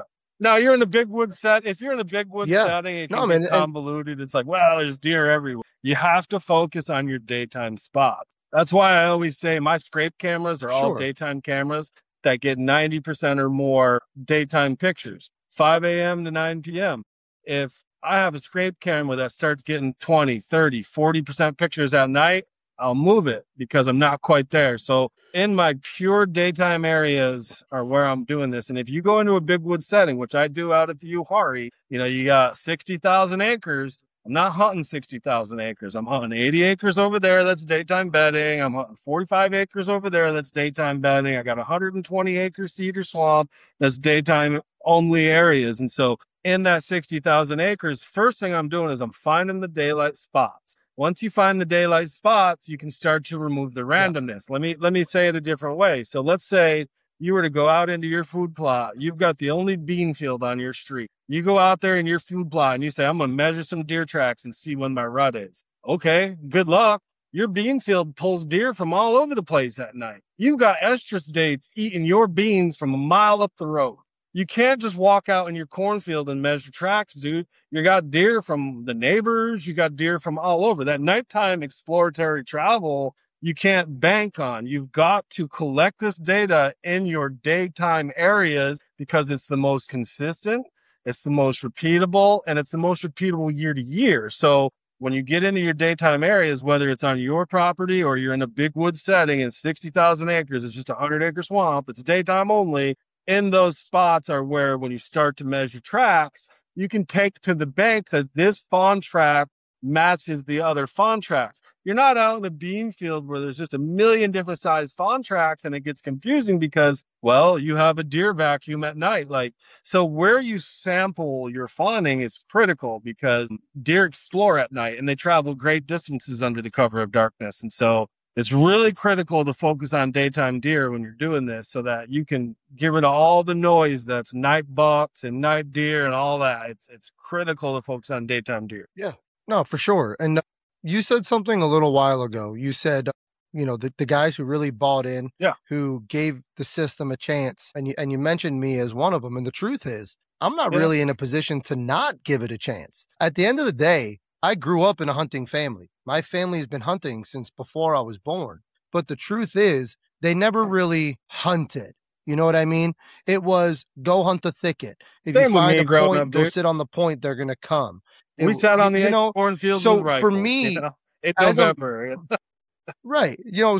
Now you're in a big wood set. If you're in a big wood Yeah. setting, it No, can man, get and convoluted. It's like, well, there's deer everywhere. You have to focus on your daytime spots. That's why I always say my scrape cameras are all sure. daytime cameras that get 90% or more daytime pictures, 5 a.m. to 9 p.m. If I have a scrape camera that starts getting 20, 30, 40% pictures at night, I'll move it because I'm not quite there. So in my pure daytime areas are where I'm doing this. And if you go into a big wood setting, which I do out at the Uhari, you got 60,000 acres. I'm not hunting 60,000 acres. I'm hunting 80 acres over there. That's daytime bedding. I'm hunting 45 acres over there. That's daytime bedding. I got 120 acre cedar swamp. That's daytime only areas. And so in that 60,000 acres, first thing I'm doing is I'm finding the daylight spots. Once you find the daylight spots, you can start to remove the randomness. Let me say it a different way. So let's say you were to go out into your food plot. You've got the only bean field on your street. You go out there in your food plot and you say, I'm going to measure some deer tracks and see when my rut is. Okay, good luck. Your bean field pulls deer from all over the place at night. You've got estrus dates eating your beans from a mile up the road. You can't just walk out in your cornfield and measure tracks, dude. You got deer from the neighbors. You got deer from all over. That nighttime exploratory travel, you can't bank on. You've got to collect this data in your daytime areas because it's the most consistent, it's the most repeatable, and it's the most repeatable year to year. So when you get into your daytime areas, whether it's on your property or you're in a big wood setting and 60,000 acres, it's just a 100-acre swamp, it's daytime only. In those spots are where when you start to measure tracks, you can take to the bank that this fawn track matches the other fawn tracks. You're not out in a bean field where there's just a million different sized fawn tracks and it gets confusing because, well, you have a deer vacuum at night. So where you sample your fawning is critical because deer explore at night and they travel great distances under the cover of darkness. And so it's really critical to focus on daytime deer when you're doing this so that you can get rid of all the noise that's night bucks and night deer and all that. It's critical to focus on daytime deer. Yeah, no, for sure. And you said something a little while ago. You said, the guys who really bought in, who gave the system a chance, and you mentioned me as one of them. And the truth is, I'm not really in a position to not give it a chance. At the end of the day, I grew up in a hunting family. My family has been hunting since before I was born. But the truth is, they never really hunted. You know what I mean? It was go hunt the thicket. If you find a point, go sit on the point, they're going to come. We sat on the edge of cornfield. So for me, in November. Right.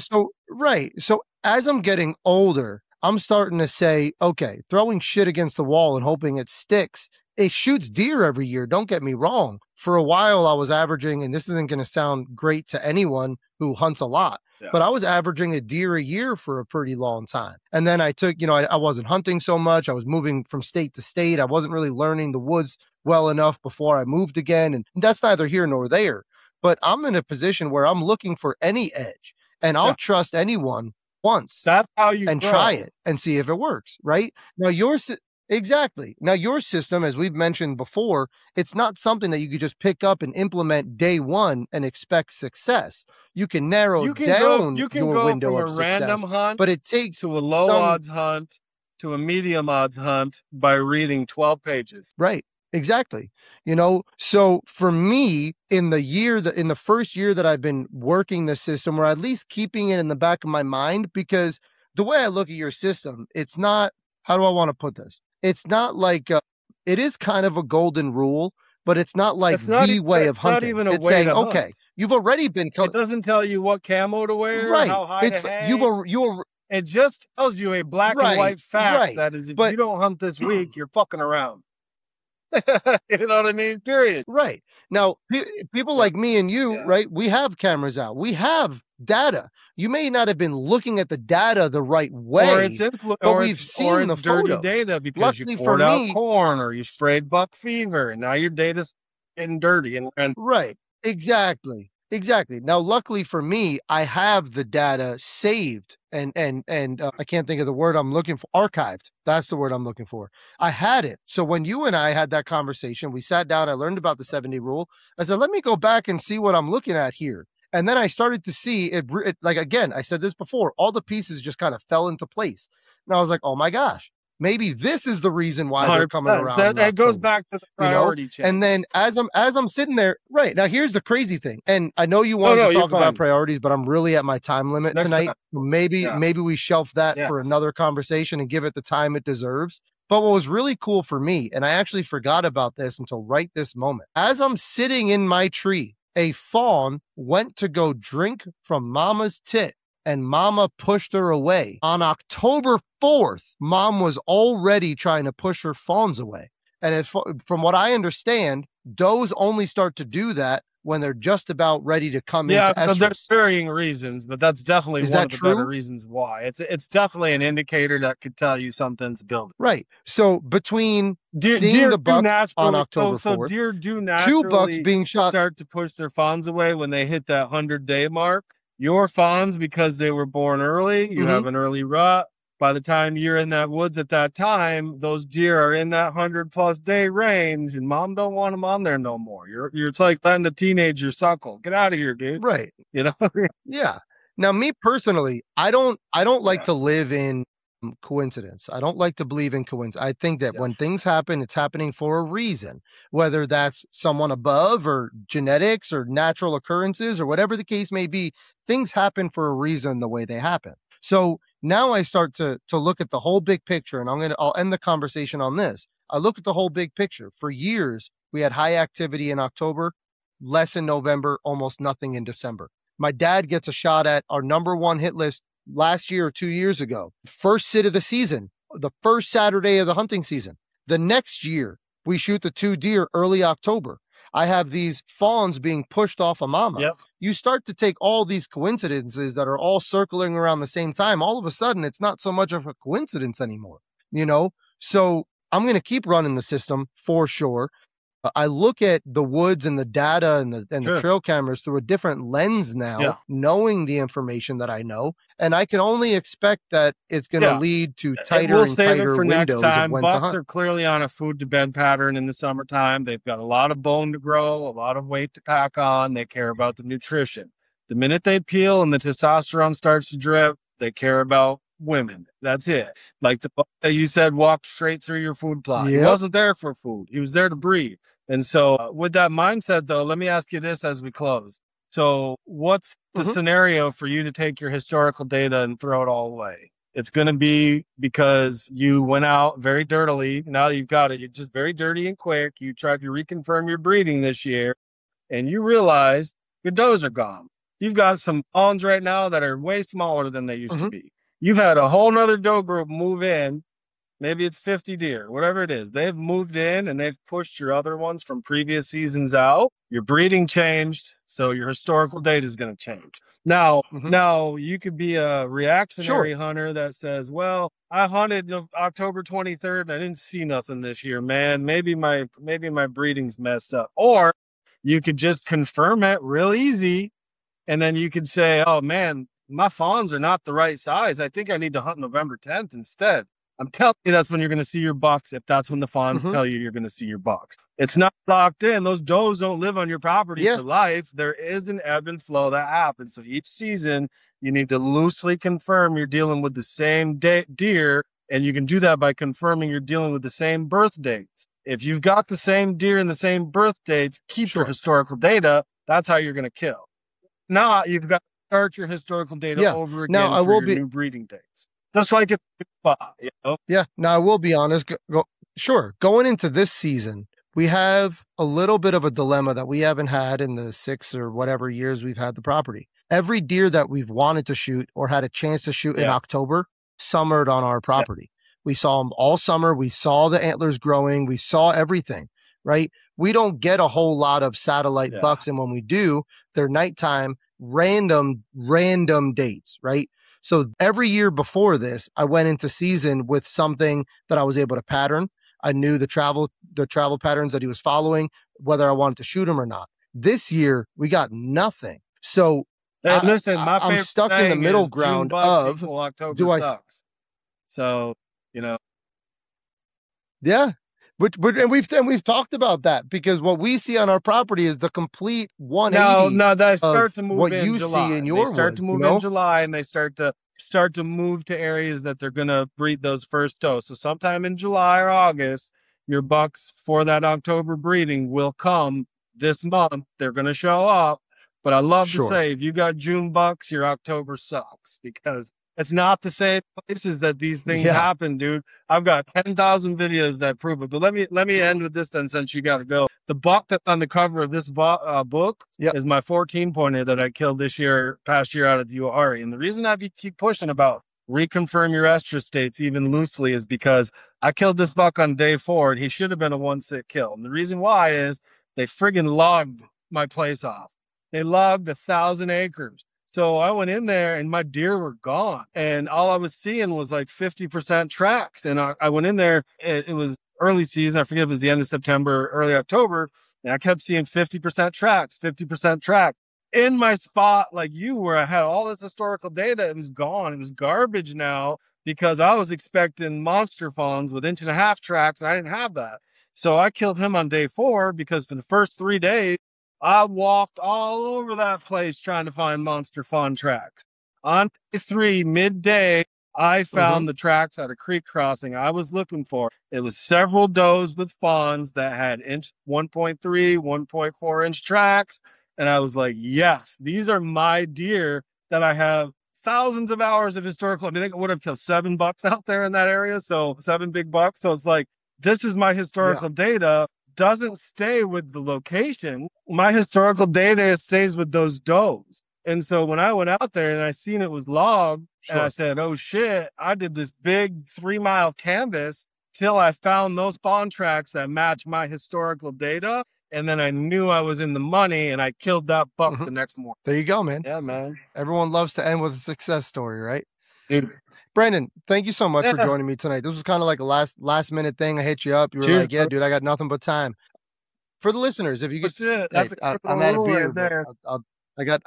So as I'm getting older, I'm starting to say, okay, throwing shit against the wall and hoping it sticks. It shoots deer every year. Don't get me wrong. For a while, I was averaging, and this isn't going to sound great to anyone who hunts a lot, but I was averaging a deer a year for a pretty long time. And then I took, I wasn't hunting so much. I was moving from state to state. I wasn't really learning the woods well enough before I moved again. And that's neither here nor there. But I'm in a position where I'm looking for any edge, and I'll trust anyone once. That's how you and grow. Try it and see if it works. Right now, Exactly. Now, your system, as we've mentioned before, it's not something that you could just pick up and implement day one and expect success. You can narrow down your window of success. You can go from a random hunt, but it takes to a low odds hunt to a medium odds hunt by reading 12 pages. Right. Exactly. So for me, in the first year that I've been working the system, or at least keeping it in the back of my mind, because the way I look at your system, it's not, how do I want to put this? It's not like, it is kind of a golden rule, but it's not like the way of hunting. Not even a it's way saying, to okay, hunt. You've already been. It doesn't tell you what camo to wear, right? How high to hang. It just tells you a black and white fact that is, if you don't hunt this week, you're fucking around. You know what I mean? Period. Right. Now, people like me and you, right? We have cameras out. We have data. You may not have been looking at the data the right way, but we've seen the dirty data because you poured out corn or you sprayed buck fever, and now your data's getting dirty. And right. Exactly. Now, luckily for me, I have the data saved and I can't think of the word I'm looking for. Archived. That's the word I'm looking for. I had it. So when you and I had that conversation, we sat down, I learned about the 70 rule. I said, let me go back and see what I'm looking at here. And then I started to see it, like, again, I said this before, all the pieces just kind of fell into place. And I was like, oh my gosh, maybe this is the reason why they're coming 100%. around. That goes back to the priority change. And then as I'm sitting there, right now, here's the crazy thing. And I know you wanted to talk about priorities, but I'm really at my time limit tonight. Maybe we shelf that for another conversation and give it the time it deserves. But what was really cool for me, and I actually forgot about this until right this moment, as I'm sitting in my tree, a fawn went to go drink from Mama's tit, and Mama pushed her away. On October 4th, Mom was already trying to push her fawns away. And from what I understand, does only start to do that when they're just about ready to come into estrus. Yeah, there's varying reasons, but that's definitely one of the better reasons why. It's definitely an indicator that could tell you something's building. Right. So between seeing the buck on October 4th, so deer do naturally 2 bucks being shot start to push their fawns away when they hit that 100-day mark. Your fawns, because they were born early, you have an early rut. By the time you're in that woods at that time, those deer are in that 100+ day range, and Mom don't want them on there no more. It's like letting a teenager suckle. Get out of here, dude. Right. You know? Yeah. Now, me personally, I don't like to live in coincidence. I don't like to believe in coincidence. I think that when things happen, it's happening for a reason, whether that's someone above or genetics or natural occurrences or whatever the case may be. Things happen for a reason the way they happen. So now I start to look at the whole big picture, and I'll end the conversation on this. I look at the whole big picture. For years, we had high activity in October, less in November, almost nothing in December. My dad gets a shot at our #1 hit list last year or 2 years ago. First sit of the season, the first Saturday of the hunting season. The next year, we shoot the 2 deer early October. I have these fawns being pushed off of Mama. Yep. You start to take all these coincidences that are all circling around the same time. All of a sudden, it's not so much of a coincidence anymore, So I'm going to keep running the system for sure. I look at the woods and the data and the trail cameras through a different lens now, knowing the information that I know, and I can only expect that it's going to lead to tighter and tighter windows of when to hunt. Bucks are clearly on a food to bed pattern in the summertime. They've got a lot of bone to grow, a lot of weight to pack on. They care about the nutrition. The minute they peel and the testosterone starts to drip, they care about women. That's it. Like the buck that you said walked straight through your food plot. He wasn't there for food. He was there to breed. And so with that mindset, though, let me ask you this as we close. So what's the scenario for you to take your historical data and throw it all away? It's going to be because you went out very dirtily. Now that you've got it, you're just very dirty and quick. You tried to reconfirm your breeding this year, and you realized your does are gone. You've got some fawns right now that are way smaller than they used to be. You've had a whole nother doe group move in. Maybe it's 50 deer, whatever it is. They've moved in and they've pushed your other ones from previous seasons out. Your breeding changed, so your historical data is going to change. Now you could be a reactionary hunter that says, well, I hunted October 23rd and I didn't see nothing this year, man. Maybe my breeding's messed up. Or you could just confirm it real easy, and then you could say, oh, man, my fawns are not the right size. I think I need to hunt November 10th instead. I'm telling you, that's when you're going to see your bucks. If that's when the fawns tell you you're going to see your bucks, it's not locked in. Those does don't live on your property for life. There is an ebb and flow that happens. So each season, you need to loosely confirm you're dealing with the same deer, and you can do that by confirming you're dealing with the same birth dates. If you've got the same deer and the same birth dates, keep your historical data. That's how you're going to kill. Now you've got to start your historical data over again for your new breeding dates. Just like it's Yeah. Now I will be honest. Going into this season, we have a little bit of a dilemma that we haven't had in the 6 or whatever years we've had the property. Every deer that we've wanted to shoot or had a chance to shoot in October summered on our property. We saw them all summer. We saw the antlers growing. We saw everything, right? We don't get a whole lot of satellite bucks. And when we do, they're nighttime, random dates, right? So every year before this, I went into season with something that I was able to pattern. I knew the travel patterns that he was following, whether I wanted to shoot him or not. This year, we got nothing. So I'm stuck in the middle ground of October sucks. So, yeah. But we've talked about that, because what we see on our property is the complete 180. No, they start to move what in you July. See in your They start to move in July, and they start to start to move to areas that they're going to breed those first does. So sometime in July or August, your bucks for that October breeding will come this month. They're going to show up. But I love to say, if you got June bucks, your October sucks, because it's not the same places that these things happen, dude. I've got 10,000 videos that prove it. But let me end with this then, since you got to go. The buck that's on the cover of this book is my 14-pointer that I killed past year out at the Uwharrie. And the reason I keep pushing about reconfirm your estrus states even loosely is because I killed this buck on day 4, and he should have been a 1-sit kill. And the reason why is they friggin' logged my place off. They logged 1,000 acres. So I went in there and my deer were gone. And all I was seeing was like 50% tracks. And I went in there, it was early season. I forget if it was the end of September, early October. And I kept seeing 50% tracks, 50% tracks. In my spot, like you, where I had all this historical data, it was gone. It was garbage now, because I was expecting monster fawns with 1.5-inch tracks, and I didn't have that. So I killed him on day 4, because for the first 3 days, I walked all over that place trying to find monster fawn tracks. On day 3, midday, I found the tracks at a creek crossing I was looking for. It was several does with fawns that had 1.3, 1.4-inch tracks. And I was like, yes, these are my deer that I have thousands of hours of historical. I mean, I would have killed 7 bucks out there in that area. So 7 big bucks. So it's like, this is my historical data. Doesn't stay with the location. My historical data stays with those does. And so when I went out there and I seen it was logged, and I said, oh shit, I did this big 3-mile canvas till I found those fawn tracks that match my historical data. And then I knew I was in the money, and I killed that buck the next morning. There you go, man. Yeah, man. Everyone loves to end with a success story, right? Dude. Brandon, thank you so much for joining me tonight. This was kind of like a last minute thing. I hit you up. You were like, yeah, dude, I got nothing but time. For the listeners, if you could, I'm out of beer. There. I got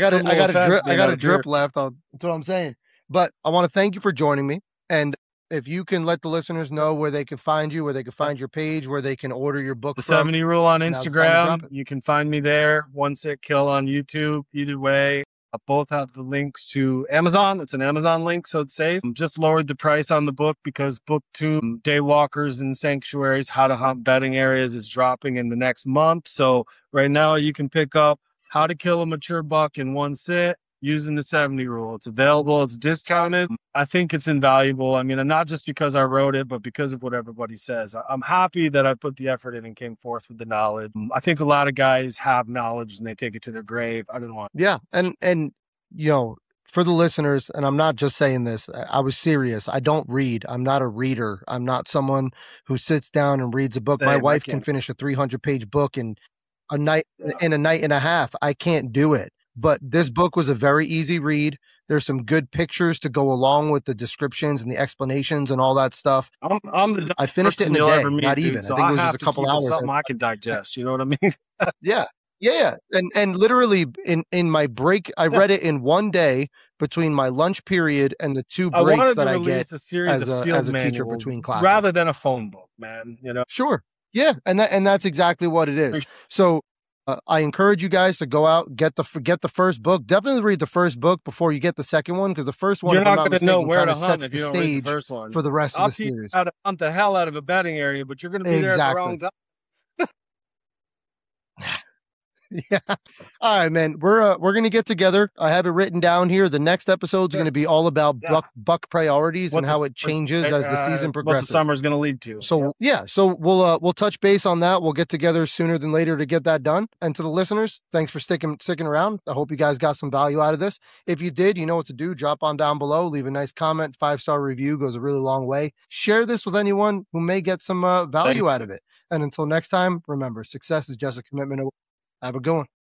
a drip left. That's what I'm saying. But I want to thank you for joining me. And if you can let the listeners know where they can find you, where they can find your page, where they can order your book. The 70 Rule on Instagram. You can find me there. 1-Sit Kill on YouTube. Either way. Both have the links to Amazon. It's an Amazon link, so it's safe. Just lowered the price on the book because book 2, Daywalkers and Sanctuaries, How to Hunt Bedding Areas, is dropping in the next month. So right now you can pick up How to Kill a Mature Buck in 1 Sit using the 70 Rule. It's available. It's discounted. I think it's invaluable. I mean, and not just because I wrote it, but because of what everybody says. I'm happy that I put the effort in and came forth with the knowledge. I think a lot of guys have knowledge and they take it to their grave. I didn't want. Yeah. And, you know, for the listeners, and I'm not just saying this, I was serious. I don't read. I'm not a reader. I'm not someone who sits down and reads a book. My wife can finish a 300-page book in a night and a half. I can't do it. But this book was a very easy read. There's some good pictures to go along with the descriptions and the explanations and all that stuff. I finished it in a day, not even. So I think it was just a couple hours. Something I can digest. You know what I mean? Yeah. And literally in my break, I read it in 1 day between my lunch period and the 2 breaks that I get as a teacher between classes. Rather than a phone book, man. You know? Sure. Yeah. And that's exactly what it is. So I encourage you guys to go out, get the first book. Definitely read the first book before you get the second one, because the first one, you're not going to know where to hunt if you don't read the first one for the rest of the series. I'll teach you how to hunt the hell out of a bedding area, but you're going to be there at the wrong time. Yeah. All right, man. We're going to get together. I have it written down here. The next episode is going to be all about buck priorities and how it changes as the season progresses. What the summer's going to lead to. So so we'll touch base on that. We'll get together sooner than later to get that done. And to the listeners, thanks for sticking around. I hope you guys got some value out of this. If you did, you know what to do. Drop on down below, leave a nice comment. 5-star review goes a really long way. Share this with anyone who may get some value out of it. And until next time, remember, success is just a commitment. Have a good one.